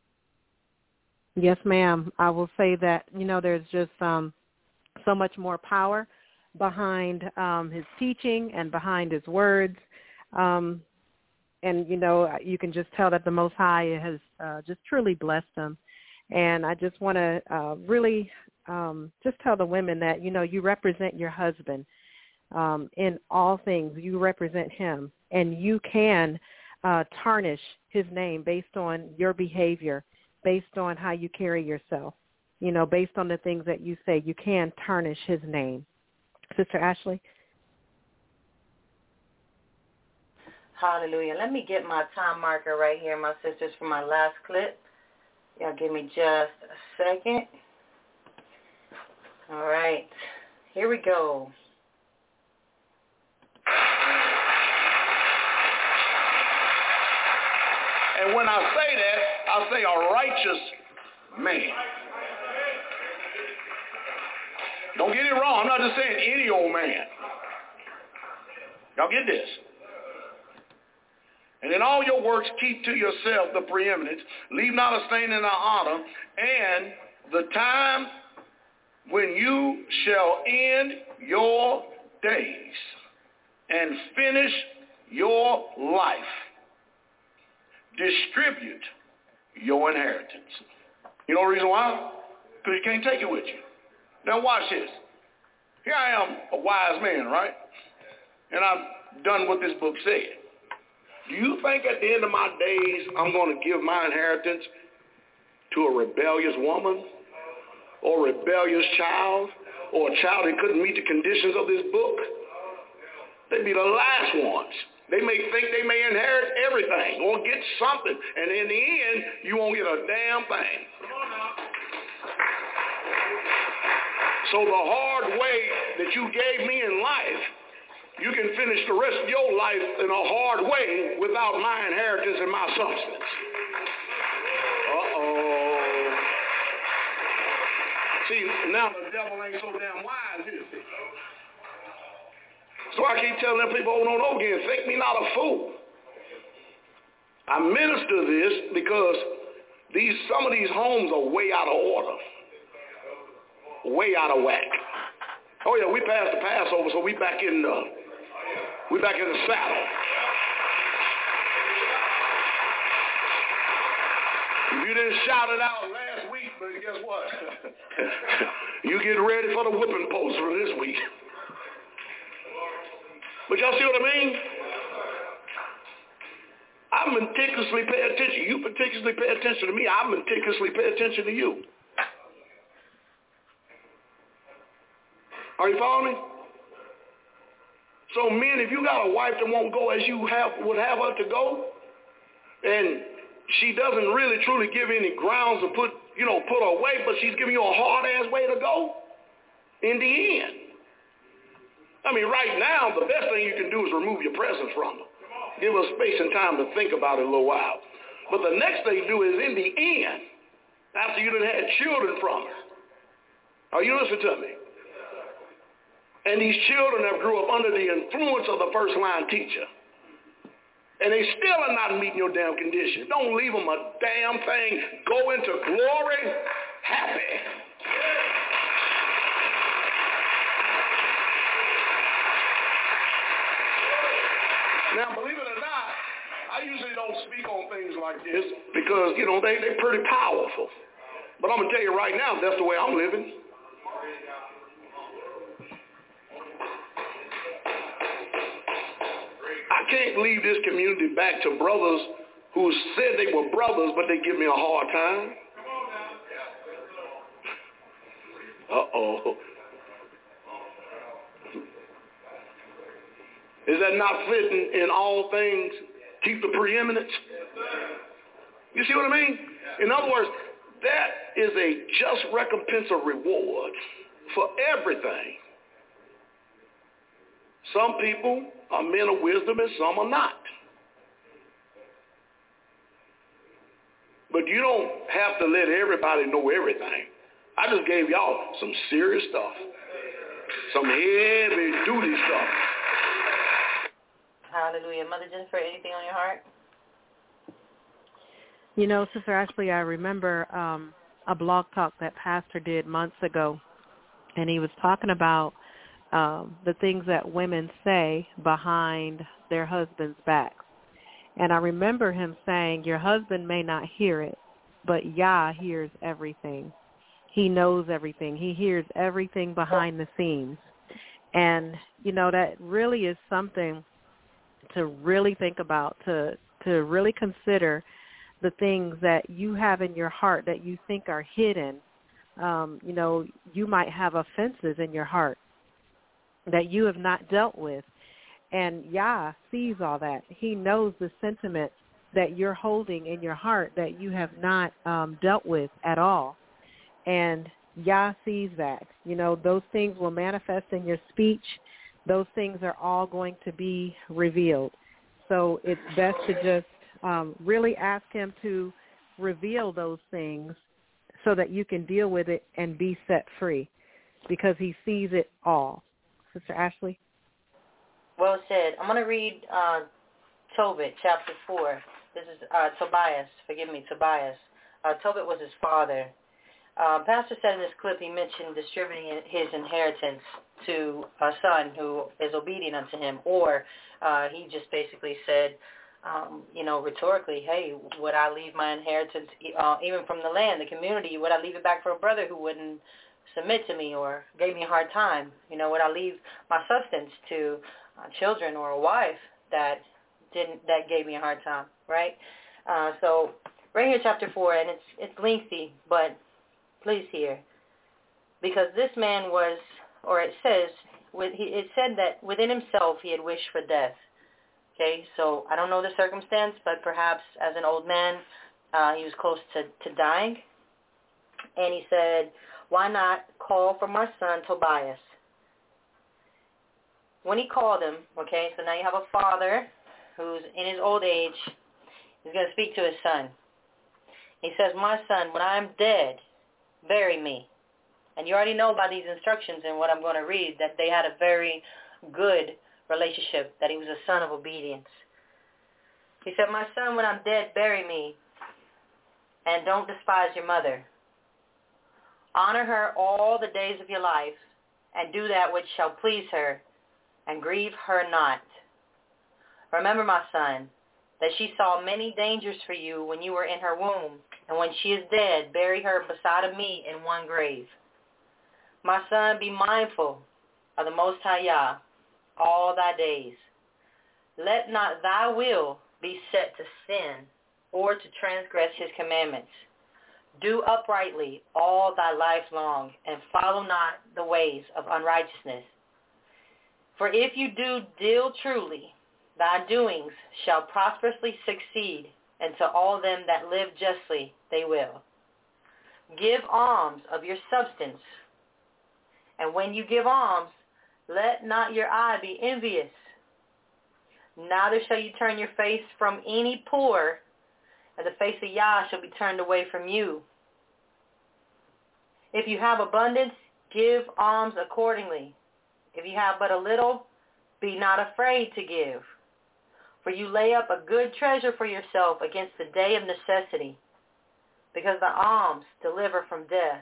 Speaker 8: Yes, ma'am. I will say that, you know, there's just um, so much more power behind um, his teaching and behind his words. Um, and, you know, you can just tell that the Most High has uh, just truly blessed him. And I just want to uh, really um, just tell the women that, you know, you represent your husband um, in all things. You represent him, and you can uh, tarnish his name based on your behavior, based on how you carry yourself, you know, based on the things that you say. You can tarnish his name. Sister Ashley?
Speaker 12: Hallelujah. Let me get my time marker right here, my sisters, for my last clip. Y'all give me just a second. All right. Here we go.
Speaker 13: And when I say that, I say a righteous man. Don't get it wrong. I'm not just saying any old man. Y'all get this. And in all your works, keep to yourself the preeminence. Leave not a stain in our honor. And the time when you shall end your days and finish your life, distribute your inheritance. You know the reason why? Because you can't take it with you. Now watch this. Here I am, a wise man, right? And I've done what this book said. Do you think at the end of my days I'm going to give my inheritance to a rebellious woman or a rebellious child or a child that couldn't meet the conditions of this book? They'd be the last ones. They may think they may inherit everything or get something, and in the end, you won't get a damn thing. So the hard way that you gave me in life, you can finish the rest of your life in a hard way without my inheritance and my substance. Uh-oh. See, now the devil ain't so damn wise, is he? So I keep telling them people over and over again, think me not a fool. I minister this because these some of these homes are way out of order. Way out of whack. Oh yeah, we passed the Passover, so we back in the we back in the saddle. You didn't shout it out last week, but guess what? You get ready for the whipping post for this week. But y'all see what I mean? I meticulously pay attention. You meticulously pay attention to me. I meticulously pay attention to you. Are you following me? So men, if you got a wife that won't go as you have would have her to go, and she doesn't really truly give any grounds to put, you know, put her away, but she's giving you a hard-ass way to go, in the end. I mean, right now, the best thing you can do is remove your presence from her. Give her space and time to think about it a little while. But the next thing you do is, in the end, after you done had children from her, are you listening to me? And these children have grew up under the influence of the first-line teacher. And they still are not meeting your damn condition. Don't leave them a damn thing. Go into glory happy. Now, believe it or not, I usually don't speak on things like this because, you know, they, they're pretty powerful. But I'm going to tell you right now, that's the way I'm living. I can't leave this community back to brothers who said they were brothers, but they give me a hard time. Uh-oh. Is that not fitting in all things? Keep the preeminence? You see what I mean? In other words, that is a just recompense or reward for everything. Some people are men of wisdom and some are not. But you don't have to let everybody know everything. I just gave y'all some serious stuff. Some heavy duty stuff.
Speaker 12: Hallelujah. Mother Jennifer, anything on your heart?
Speaker 8: You know, Sister Ashley, I remember um, a blog talk that Pastor did months ago, and he was talking about um, the things that women say behind their husbands' backs. And I remember him saying, your husband may not hear it, but Yah hears everything. He knows everything. He hears everything behind the scenes. And, you know, that really is something to really think about, to to really consider the things that you have in your heart that you think are hidden. Um, you know, you might have offenses in your heart that you have not dealt with. And Yah sees all that. He knows the sentiment that you're holding in your heart that you have not um, dealt with at all. And Yah sees that. You know, those things will manifest in your speech. Those things are all going to be revealed. So it's best to just um, really ask him to reveal those things so that you can deal with it and be set free, because he sees it all. Sister Ashley?
Speaker 12: Well said. I'm going to read uh, Tobit, chapter four. This is uh, Tobias. Forgive me, Tobias. Uh, Tobit was his father. Uh, Pastor said in this clip he mentioned distributing his inheritance to a son who is obedient unto him, or uh, he just basically said, um, you know, rhetorically, hey, would I leave my inheritance, uh, even from the land, the community, would I leave it back for a brother who wouldn't submit to me or gave me a hard time? You know, would I leave my substance to uh, children or a wife that didn't that gave me a hard time, right? Uh, so right here, chapter four, and it's it's lengthy, but please hear, because this man was, or it says, with he, it said that within himself he had wished for death. Okay, so I don't know the circumstance, but perhaps as an old man, uh, he was close to, to dying, and he said, why not call for my son Tobias? When he called him, okay, so now you have a father who's in his old age. He's going to speak to his son. He says, my son, when I'm dead, bury me. And you already know by these instructions and what I'm going to read that they had a very good relationship, that he was a son of obedience. He said, my son, when I'm dead, bury me, and don't despise your mother. Honor her all the days of your life, and do that which shall please her, and grieve her not. Remember, my son, that she saw many dangers for you when you were in her womb, and when she is dead, bury her beside of me in one grave. My son, be mindful of the Most High Yah all thy days. Let not thy will be set to sin or to transgress his commandments. Do uprightly all thy life long, and follow not the ways of unrighteousness. For if you do deal truly, thy doings shall prosperously succeed, and to all them that live justly they will. Give alms of your substance, and when you give alms, let not your eye be envious. Neither shall you turn your face from any poor, and the face of Yah shall be turned away from you. If you have abundance, give alms accordingly. If you have but a little, be not afraid to give. For you lay up a good treasure for yourself against the day of necessity, because the alms deliver from death.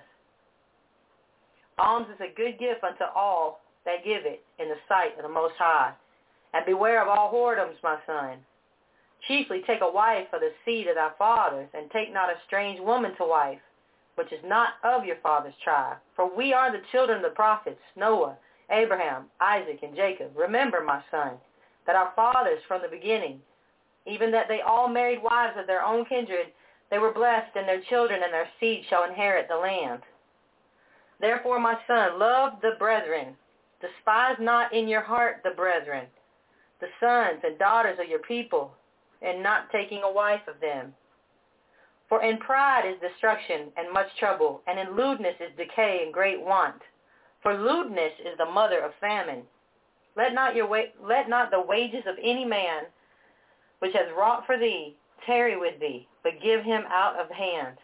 Speaker 12: Alms is a good gift unto all that give it in the sight of the Most High. And beware of all whoredoms, my son. Chiefly take a wife of the seed of thy fathers, and take not a strange woman to wife, which is not of your father's tribe. For we are the children of the prophets, Noah, Abraham, Isaac, and Jacob. Remember, my son, that our fathers from the beginning, even that they all married wives of their own kindred, they were blessed, and their children and their seed shall inherit the land. Therefore, my son, love the brethren. Despise not in your heart the brethren, the sons and daughters of your people, and not taking a wife of them. For in pride is destruction and much trouble, and in lewdness is decay and great want. For lewdness is the mother of famine. Let not your wa- let not the wages of any man which has wrought for thee tarry with thee, but give him out of hand.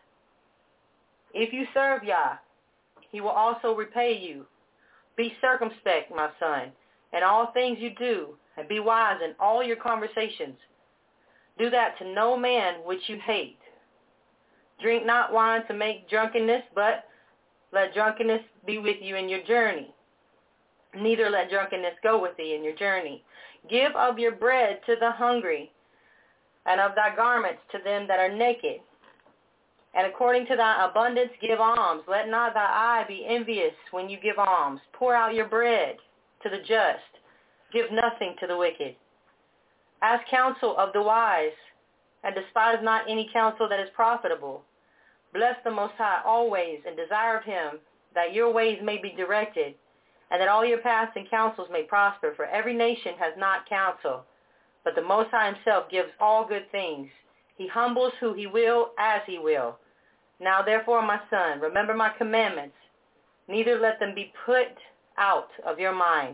Speaker 12: If you serve Yah, he will also repay you. Be circumspect, my son, in all things you do, and be wise in all your conversations. Do that to no man which you hate. Drink not wine to make drunkenness, but let drunkenness be with you in your journey. Neither let drunkenness go with thee in your journey. Give of your bread to the hungry, and of thy garments to them that are naked. And according to thy abundance give alms. Let not thy eye be envious when you give alms. Pour out your bread to the just. Give nothing to the wicked. Ask counsel of the wise, and despise not any counsel that is profitable. Bless the Most High always, and desire of him that your ways may be directed, and that all your paths and counsels may prosper, for every nation has not counsel, but the Most High himself gives all good things. He humbles who he will as he will. Now therefore, my son, remember my commandments, neither let them be put out of your mind.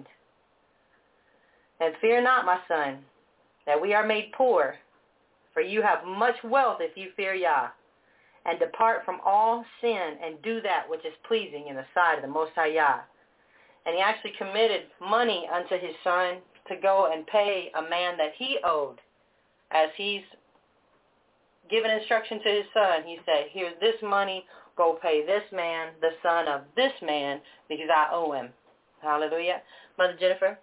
Speaker 12: And fear not, my son, that we are made poor, for you have much wealth if you fear Yah. And depart from all sin and do that which is pleasing in the sight of the Most High Yah. And he actually committed money unto his son to go and pay a man that he owed. As he's given instruction to his son, he said, here's this money, go pay this man, the son of this man, because I owe him. Hallelujah. Mother Jennifer?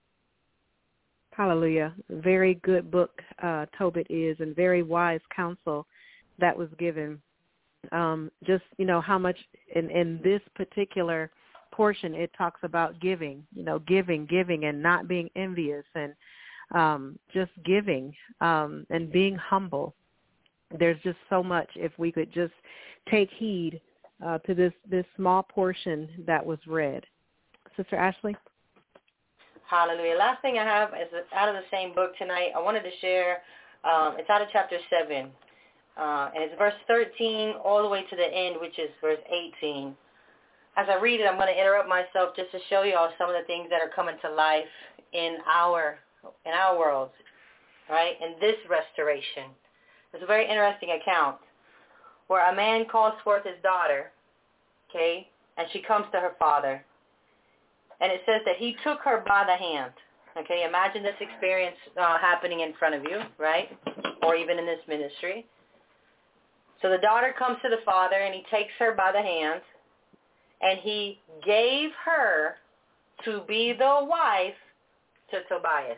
Speaker 8: Hallelujah. Very good book, uh, Tobit is, and very wise counsel that was given. Um, just, you know, how much in, in this particular portion it talks about giving, you know, giving, giving, and not being envious, and um, just giving um, and being humble. There's just so much if we could just take heed uh, to this, this small portion that was read. Sister Ashley?
Speaker 12: Hallelujah. Last thing I have is out of the same book tonight. I wanted to share, um, it's out of chapter seven, uh, and it's verse thirteen all the way to the end, which is verse eighteen. As I read it, I'm going to interrupt myself just to show you all some of the things that are coming to life in our in our world, right, in this restoration. It's a very interesting account where a man calls forth his daughter, okay, and she comes to her father. And it says that he took her by the hand. Okay, imagine this experience uh, happening in front of you, right? Or even in this ministry. So the daughter comes to the father, and he takes her by the hand, and he gave her to be the wife to Tobias.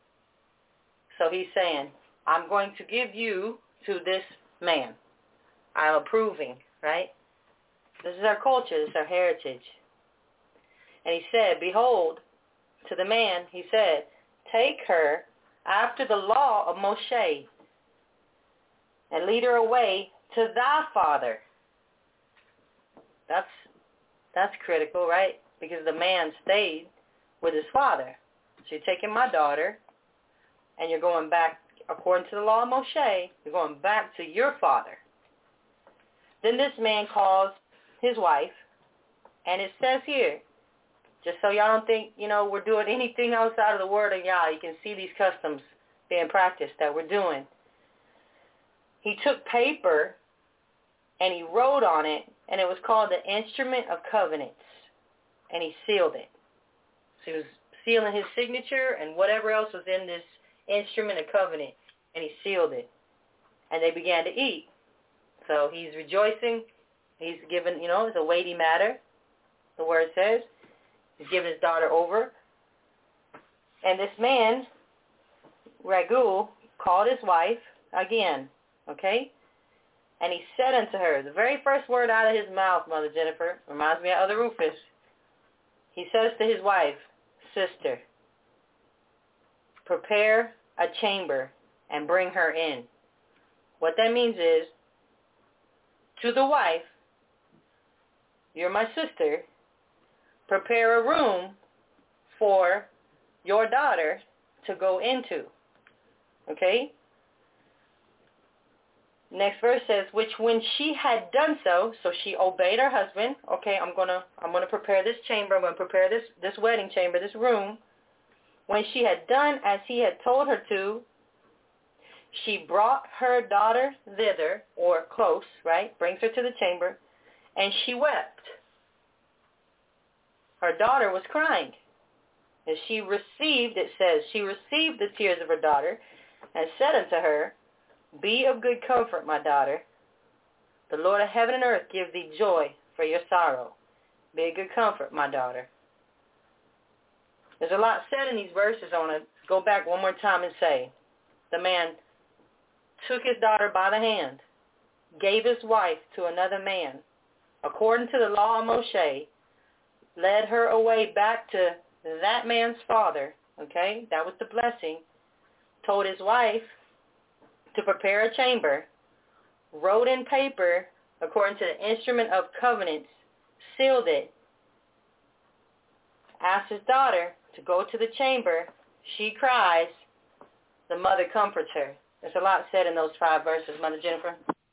Speaker 12: So he's saying, I'm going to give you to this man. I'm approving, right? This is our culture. This is our heritage. And he said, behold, to the man, he said, take her after the law of Moshe and lead her away to thy father. That's that's critical, right? Because the man stayed with his father. So you're taking my daughter and you're going back, according to the law of Moshe, you're going back to your father. Then this man calls his wife, and it says here, just so y'all don't think, you know, we're doing anything outside of the word of Yah. You can see these customs being practiced that we're doing. He took paper and he wrote on it, and it was called the Instrument of Covenants, and he sealed it. So he was sealing his signature and whatever else was in this Instrument of Covenant, and he sealed it. And they began to eat. So he's rejoicing. He's given, you know, it's a weighty matter, the word says. He's given his daughter over. And this man, Raguel, called his wife again, okay? And he said unto her, the very first word out of his mouth, Mother Jennifer, reminds me of Other Rufus. He says to his wife, sister, prepare a chamber and bring her in. What that means is, to the wife, you're my sister, prepare a room for your daughter to go into. Okay? Next verse says, which when she had done so, so she obeyed her husband. Okay, I'm gonna I'm gonna prepare this chamber, I'm gonna prepare this, this wedding chamber, this room. When she had done as he had told her to, she brought her daughter thither, or close, right? Brings her to the chamber, and she wept. Her daughter was crying. And she received, it says, she received the tears of her daughter, and said unto her, be of good comfort, my daughter. The Lord of heaven and earth give thee joy for your sorrow. Be of good comfort, my daughter. There's a lot said in these verses. I want to go back one more time and say, the man took his daughter by the hand, gave his wife to another man, according to the law of Moshe, led her away back to that man's father, okay? That was the blessing. Told his wife to prepare a chamber, wrote in paper, according to the Instrument of Covenants, sealed it. asks his daughter to go to the chamber. She cries. The mother comforts her. There's a lot said in those five verses, Mother Jennifer.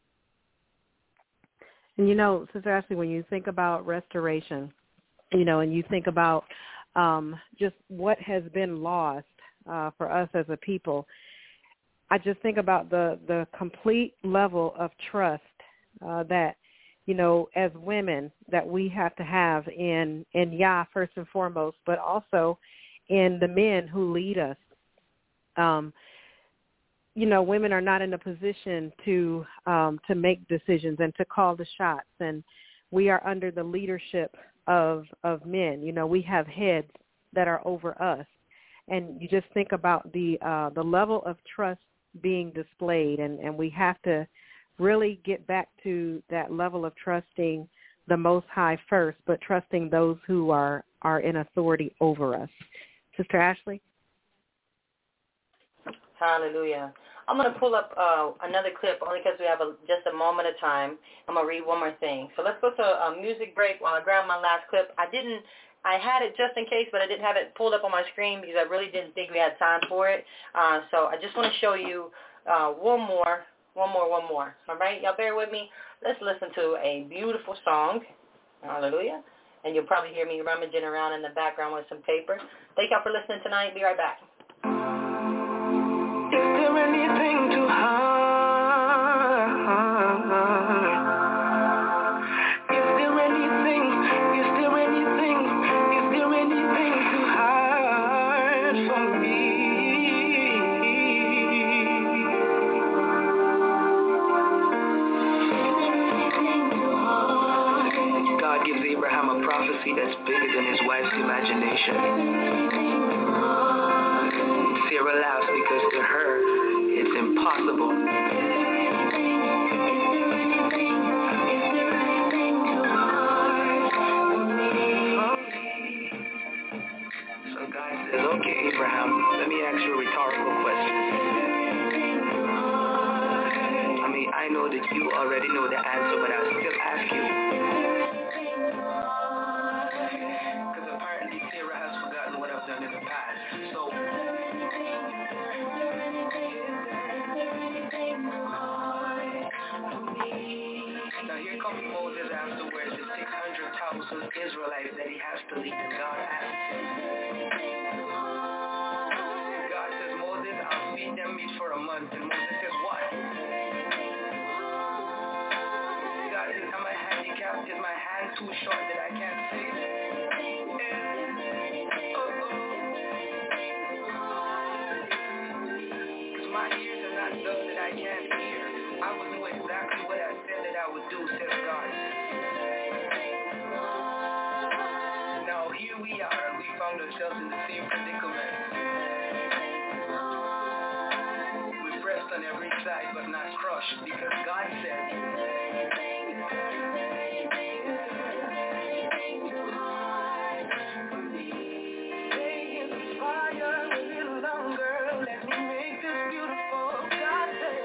Speaker 8: And, you know, Sister Ashley, when you think about restoration, you know, and you think about um, just what has been lost uh, for us as a people, I just think about the, the complete level of trust uh, that, you know, as women that we have to have in, in Yah first and foremost, but also in the men who lead us. Um, you know, women are not in a position to um, to make decisions and to call the shots, and we are under the leadership of of men. You know, we have heads that are over us, and you just think about the uh, the level of trust being displayed, and, and we have to really get back to that level of trusting the Most High first, but trusting those who are, are in authority over us. Sister Ashley?
Speaker 12: Hallelujah. I'm going to pull up uh, another clip only because we have a, just a moment of time. I'm going to read one more thing. So let's go to a music break while I grab my last clip. I didn't, I had it just in case, but I didn't have it pulled up on my screen because I really didn't think we had time for it. Uh, so I just want to show you uh, one more, one more, one more. All right? Y'all bear with me. Let's listen to a beautiful song. Hallelujah. And you'll probably hear me rummaging around in the background with some paper. Thank y'all for listening tonight. Be right back.
Speaker 14: Is there anything to hide? Is there anything, is there anything, is there anything to hide from me?
Speaker 16: God gives Abraham a prophecy that's bigger than his wife's imagination. Sarah laughs because to her, it's impossible. So God says, okay, Abraham, let me ask you a rhetorical question. I mean, I know that you already know the answer, but I'll still ask you. Because apparently Sarah has forgotten what I've done in the past. So now here comes Moses afterwards, the six hundred thousand Israelites that he has to lead. And God asks him, God says, Moses, I'll feed them meat for a month. And Moses says, what? God says, am I handicapped? Is my hand too short that I can't see? Because my ears are not dull that I can't hear. I will do exactly what I said that I would do, says God. Now here we are, and we found ourselves in the same predicament. We're pressed on every side, but not crushed, because God said, stay in the fire a little longer, let me make this beautiful. God said,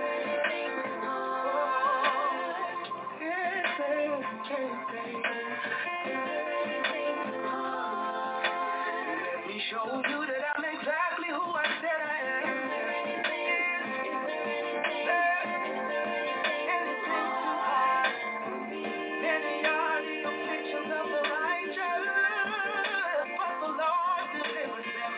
Speaker 16: let me show you that I'm exactly who I said I am. Many are the afflictions of the righteous, but the Lord delivers them.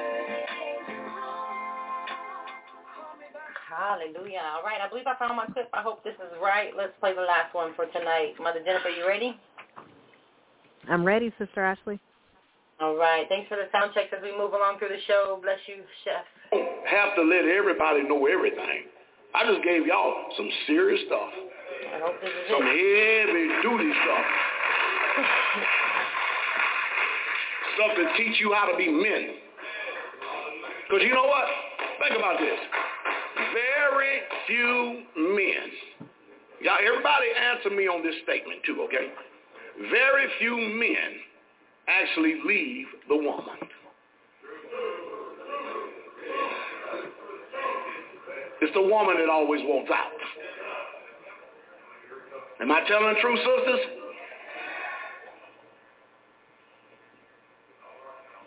Speaker 12: Hallelujah. All right. I believe I found my clip. I hope this is right. Let's play the last one for tonight. Mother Jennifer, you ready?
Speaker 8: I'm ready, Sister Ashley.
Speaker 12: All right. Thanks for the sound checks as we move along through the show. Bless you, Chef.
Speaker 13: Have to let everybody know everything. I just gave y'all some serious stuff.
Speaker 12: I hope this is
Speaker 13: some
Speaker 12: it.
Speaker 13: heavy duty stuff. Stuff that teach you how to be men. Because you know what? Think about this. Very few men. Y'all, everybody answer me on this statement too, okay? Very few men actually leave the woman. It's the woman that always wants out. Am I telling the truth, sisters?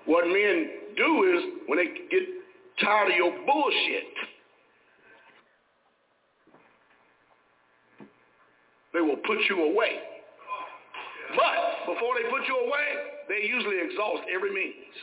Speaker 13: What men do is, when they get tired of your bullshit, they will put you away. But before they put you away, they usually exhaust every means.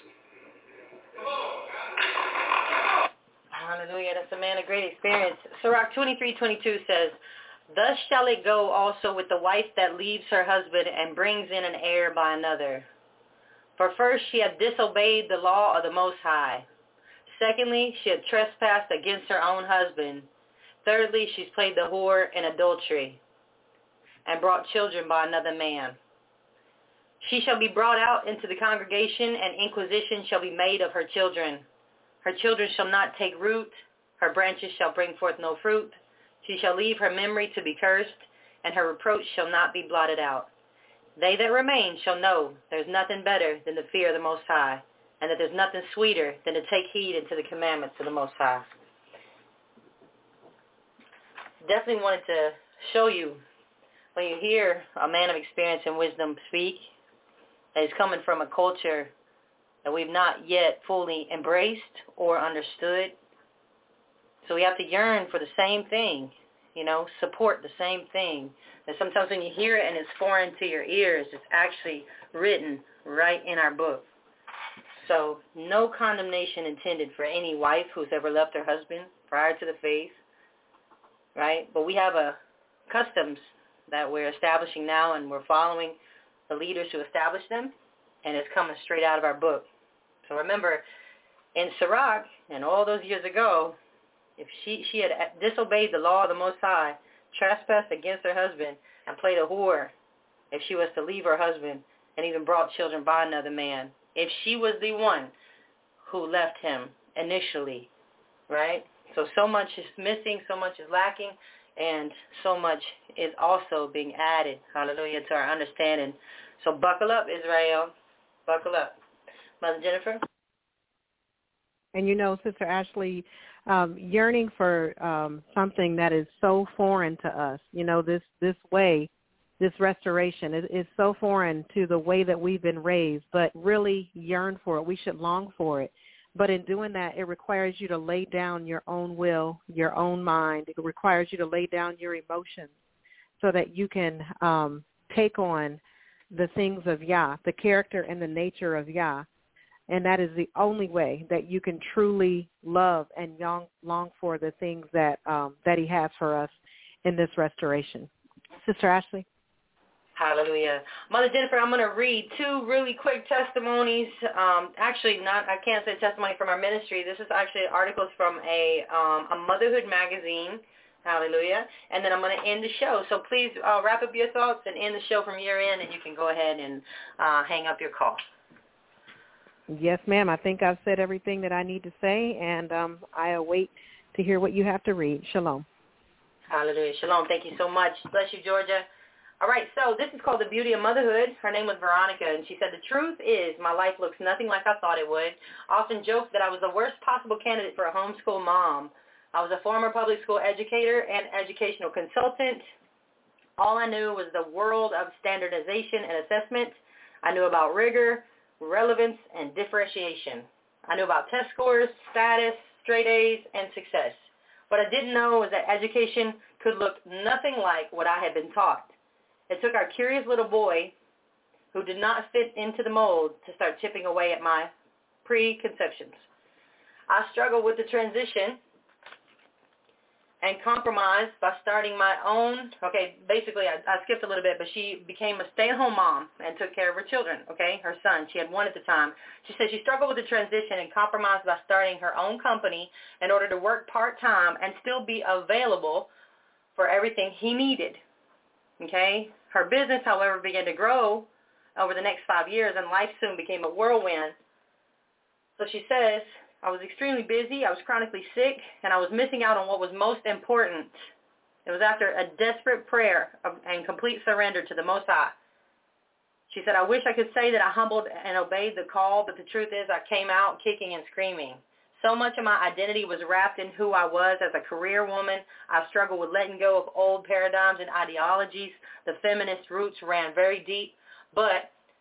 Speaker 12: Hallelujah. That's a man of great experience. Sirach twenty-three twenty-two says, thus shall it go also with the wife that leaves her husband and brings in an heir by another. For first she had disobeyed the law of the Most High. Secondly, she had trespassed against her own husband. Thirdly, she's played the whore in adultery and brought children by another man. She shall be brought out into the congregation, and inquisition shall be made of her children. Her children shall not take root. Her branches shall bring forth no fruit. She shall leave her memory to be cursed, and her reproach shall not be blotted out. They that remain shall know there's nothing better than the fear of the Most High, and that there's nothing sweeter than to take heed unto the commandments of the Most High. Definitely wanted to show you, when you hear a man of experience and wisdom speak, that is coming from a culture that we've not yet fully embraced or understood. So we have to yearn for the same thing, you know, support the same thing. And sometimes when you hear it and it's foreign to your ears, it's actually written right in our book. So no condemnation intended for any wife who's ever left her husband prior to the faith, right? But we have a customs that we're establishing now, and we're following the leaders who established them, and it's coming straight out of our book. So remember, in Sirach, and all those years ago, if she, she had disobeyed the law of the Most High, trespassed against her husband, and played a whore, if she was to leave her husband and even brought children by another man, if she was the one who left him initially, right? So, so much is missing, so much is lacking, and so much is also being added, hallelujah, to our understanding. So buckle up, Israel. Buckle up. Mother Jennifer?
Speaker 8: And you know, Sister Ashley, um, yearning for um, something that is so foreign to us, you know, this, this way, this restoration is, is so foreign to the way that we've been raised, but really yearn for it. We should long for it. But in doing that, it requires you to lay down your own will, your own mind. It requires you to lay down your emotions so that you can um, take on the things of Yah, the character and the nature of Yah. And that is the only way that you can truly love and long, long for the things that um, that he has for us in this restoration. Sister Ashley?
Speaker 12: Hallelujah. Mother Jennifer, I'm going to read two really quick testimonies. Um, actually, not I can't say testimony from our ministry. This is actually articles from a um, a motherhood magazine. Hallelujah. And then I'm going to end the show. So please uh, wrap up your thoughts and end the show from your end, and you can go ahead and uh, hang up your call.
Speaker 8: Yes, ma'am. I think I've said everything that I need to say, and um, I await to hear what you have to read. Shalom.
Speaker 12: Hallelujah. Shalom. Thank you so much. Bless you, Georgia. All right, so this is called The Beauty of Motherhood. Her name was Veronica, and she said, the truth is my life looks nothing like I thought it would. I often joke that I was the worst possible candidate for a homeschool mom. I was a former public school educator and educational consultant. All I knew was the world of standardization and assessment. I knew about rigor, relevance, and differentiation. I knew about test scores, status, straight A's, and success. What I didn't know was that education could look nothing like what I had been taught. It took our curious little boy, who did not fit into the mold, to start chipping away at my preconceptions. I struggled with the transition and compromised by starting my own, okay, basically I, I skipped a little bit, but she became a stay-at-home mom and took care of her children, okay, her son. She had one at the time. She said she struggled with the transition and compromised by starting her own company in order to work part-time and still be available for everything he needed, okay. Her business, however, began to grow over the next five years, and life soon became a whirlwind. So she says, I was extremely busy, I was chronically sick, and I was missing out on what was most important. It was after a desperate prayer of, and complete surrender to the Most High. She said, I wish I could say that I humbled and obeyed the call, but the truth is I came out kicking and screaming. So much of my identity was wrapped in who I was as a career woman. I struggled with letting go of old paradigms and ideologies. The feminist roots ran very deep, but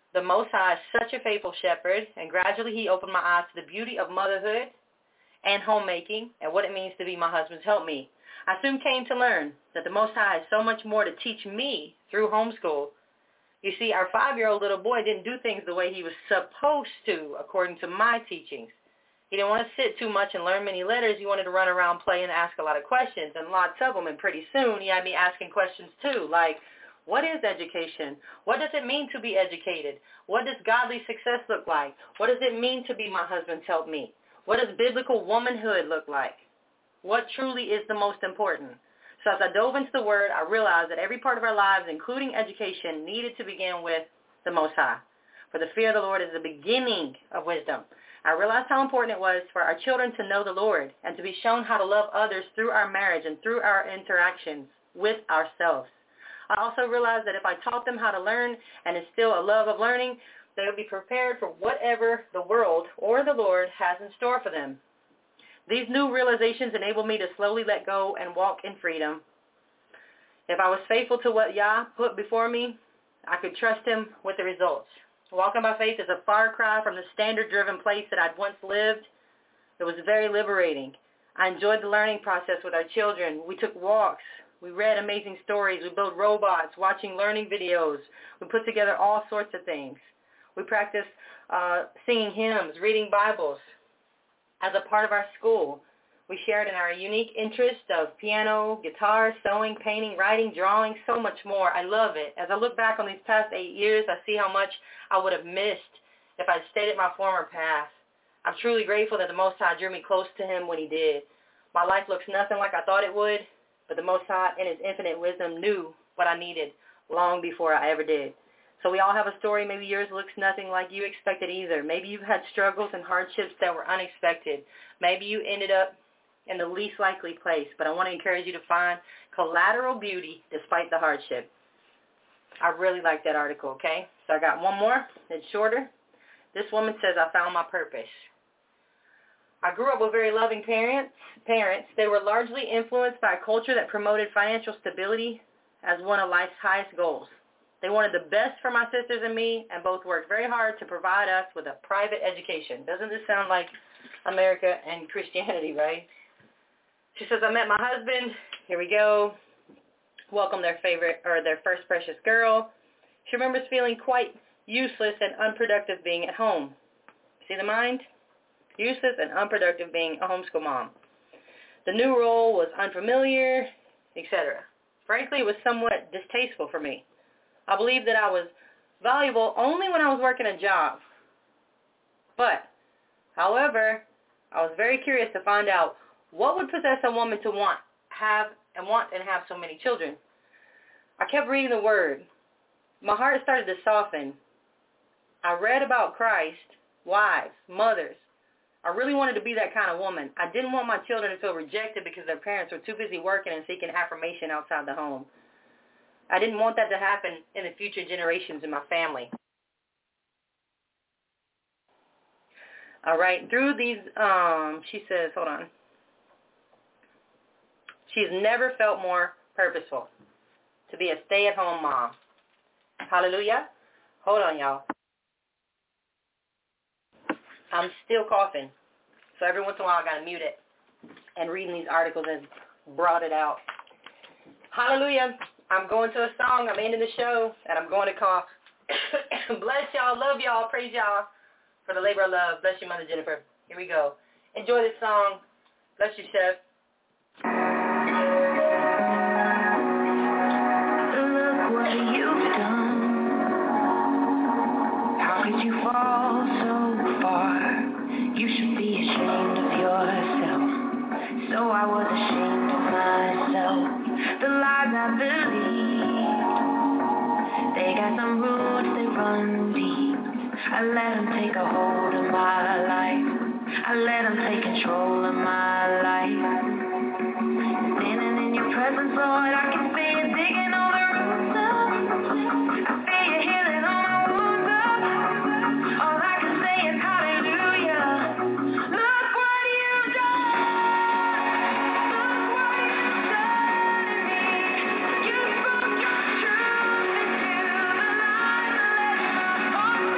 Speaker 12: The Most High is such a faithful shepherd, and gradually he opened my eyes to the beauty of motherhood and homemaking and what it means to be my husband's helpmeet. I soon came to learn that the Most High has so much more to teach me through homeschool. You see, our five-year-old little boy didn't do things the way he was supposed to, according to my teachings. He didn't want to sit too much and learn many letters. He wanted to run around, play, and ask a lot of questions, and lots of them. And pretty soon, he had me asking questions too, like, what is education? What does it mean to be educated? What does godly success look like? What does it mean to be my husband's helpmeet? What does biblical womanhood look like? What truly is the most important? So as I dove into the Word, I realized that every part of our lives, including education, needed to begin with the Most High. For the fear of the Lord is the beginning of wisdom. I realized how important it was for our children to know the Lord and to be shown how to love others through our marriage and through our interactions with ourselves. I also realized that if I taught them how to learn and instill a love of learning, they would be prepared for whatever the world or the Lord has in store for them. These new realizations enabled me to slowly let go and walk in freedom. If I was faithful to what Yah put before me, I could trust him with the results. Walking by faith is a far cry from the standard-driven place that I'd once lived. It was very liberating. I enjoyed the learning process with our children. We took walks. We read amazing stories. We built robots, watching learning videos. We put together all sorts of things. We practiced uh, singing hymns, reading Bibles. As a part of our school, we shared in our unique interest of piano, guitar, sewing, painting, writing, drawing, so much more. I love it. As I look back on these past eight years, I see how much I would have missed if I'd stayed at my former path. I'm truly grateful that the Most High drew me close to him when he did. My life looks nothing like I thought it would, but the Most High, in his infinite wisdom, knew what I needed long before I ever did. So we all have a story. Maybe yours looks nothing like you expected either. Maybe you've had struggles and hardships that were unexpected. Maybe you ended up in the least likely place, but I want to encourage you to find collateral beauty despite the hardship. I really like that article, okay? So I got one more. It's shorter. This woman says, I found my purpose. I grew up with very loving parents. Parents. They were largely influenced by a culture that promoted financial stability as one of life's highest goals. They wanted the best for my sisters and me, and both worked very hard to provide us with a private education. Doesn't this sound like America and Christianity, right? She says, I met my husband. Here we go. Welcomed their favorite, or their first precious girl. She remembers feeling quite useless and unproductive being at home. See the mind? Useless and unproductive being a homeschool mom. The new role was unfamiliar, et cetera. Frankly, it was somewhat distasteful for me. I believed that I was valuable only when I was working a job. But, however, I was very curious to find out what would possess a woman to want, have, and want and have so many children. I kept reading the Word. My heart started to soften. I read about Christ, wives, mothers. I really wanted to be that kind of woman. I didn't want my children to feel rejected because their parents were too busy working and seeking affirmation outside the home. I didn't want that to happen in the future generations in my family. All right, through these, um, she says, hold on. She's never felt more purposeful to be a stay-at-home mom. Hallelujah. Hold on, y'all. I'm still coughing, so every once in a while I got to mute it. And reading these articles has brought it out. Hallelujah. I'm going to a song. I'm ending the show, and I'm going to cough. Bless y'all. Love y'all. Praise y'all for the labor of love. Bless you, Mother Jennifer. Here we go. Enjoy this song. Bless you, Chef.
Speaker 14: Look what you've done. How could you fall so far? You should be ashamed of yourself. So I was ashamed of myself. The lies I believed, they got some roots that run deep. I let them take a hold of my life. I let them take control of my life. Standing in your presence, Lord, I can see you digging all the roots up. I see you healing all my wounds up. All I can say is hallelujah. Look what you've done. Look what you've done. You spoke your truth into the light and let my heart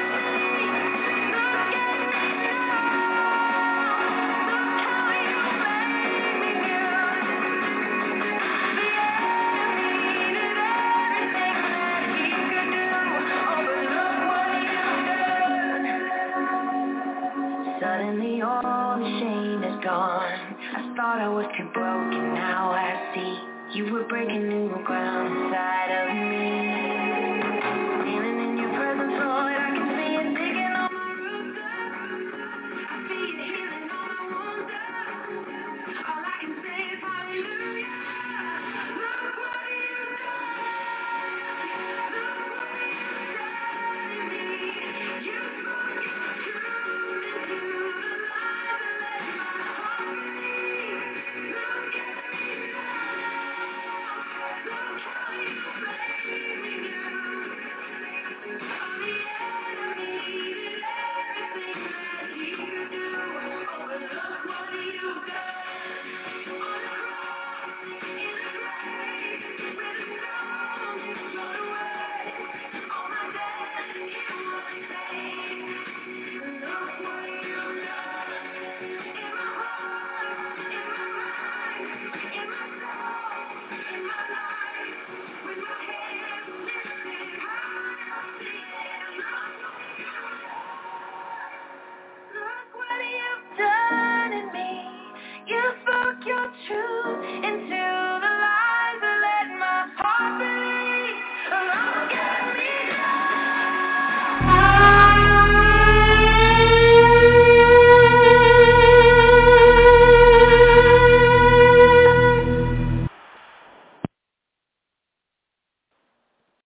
Speaker 14: Suddenly all the shame is gone. I thought I was too broken, now I see you were breaking new ground inside of me. Standing in your presence, Lord, I can see it digging on my rooftop. I feel it healing all my wounds up. All I can say is hallelujah. Look what you've done. Look what you've done to me. You spoke your truth into the light and let my heart believe. Look at me now. Look how you made me new. All the enemy did everything that he could do. Oh, but look what you've done. On the cross, in the grave, with the stone thrown away. All my debt, it was paid. Look what you've done. In my heart, in my mind, in my soul, in my life. With my hands lifted high, I'll sing it. Look what you've done in me. You spoke your truth into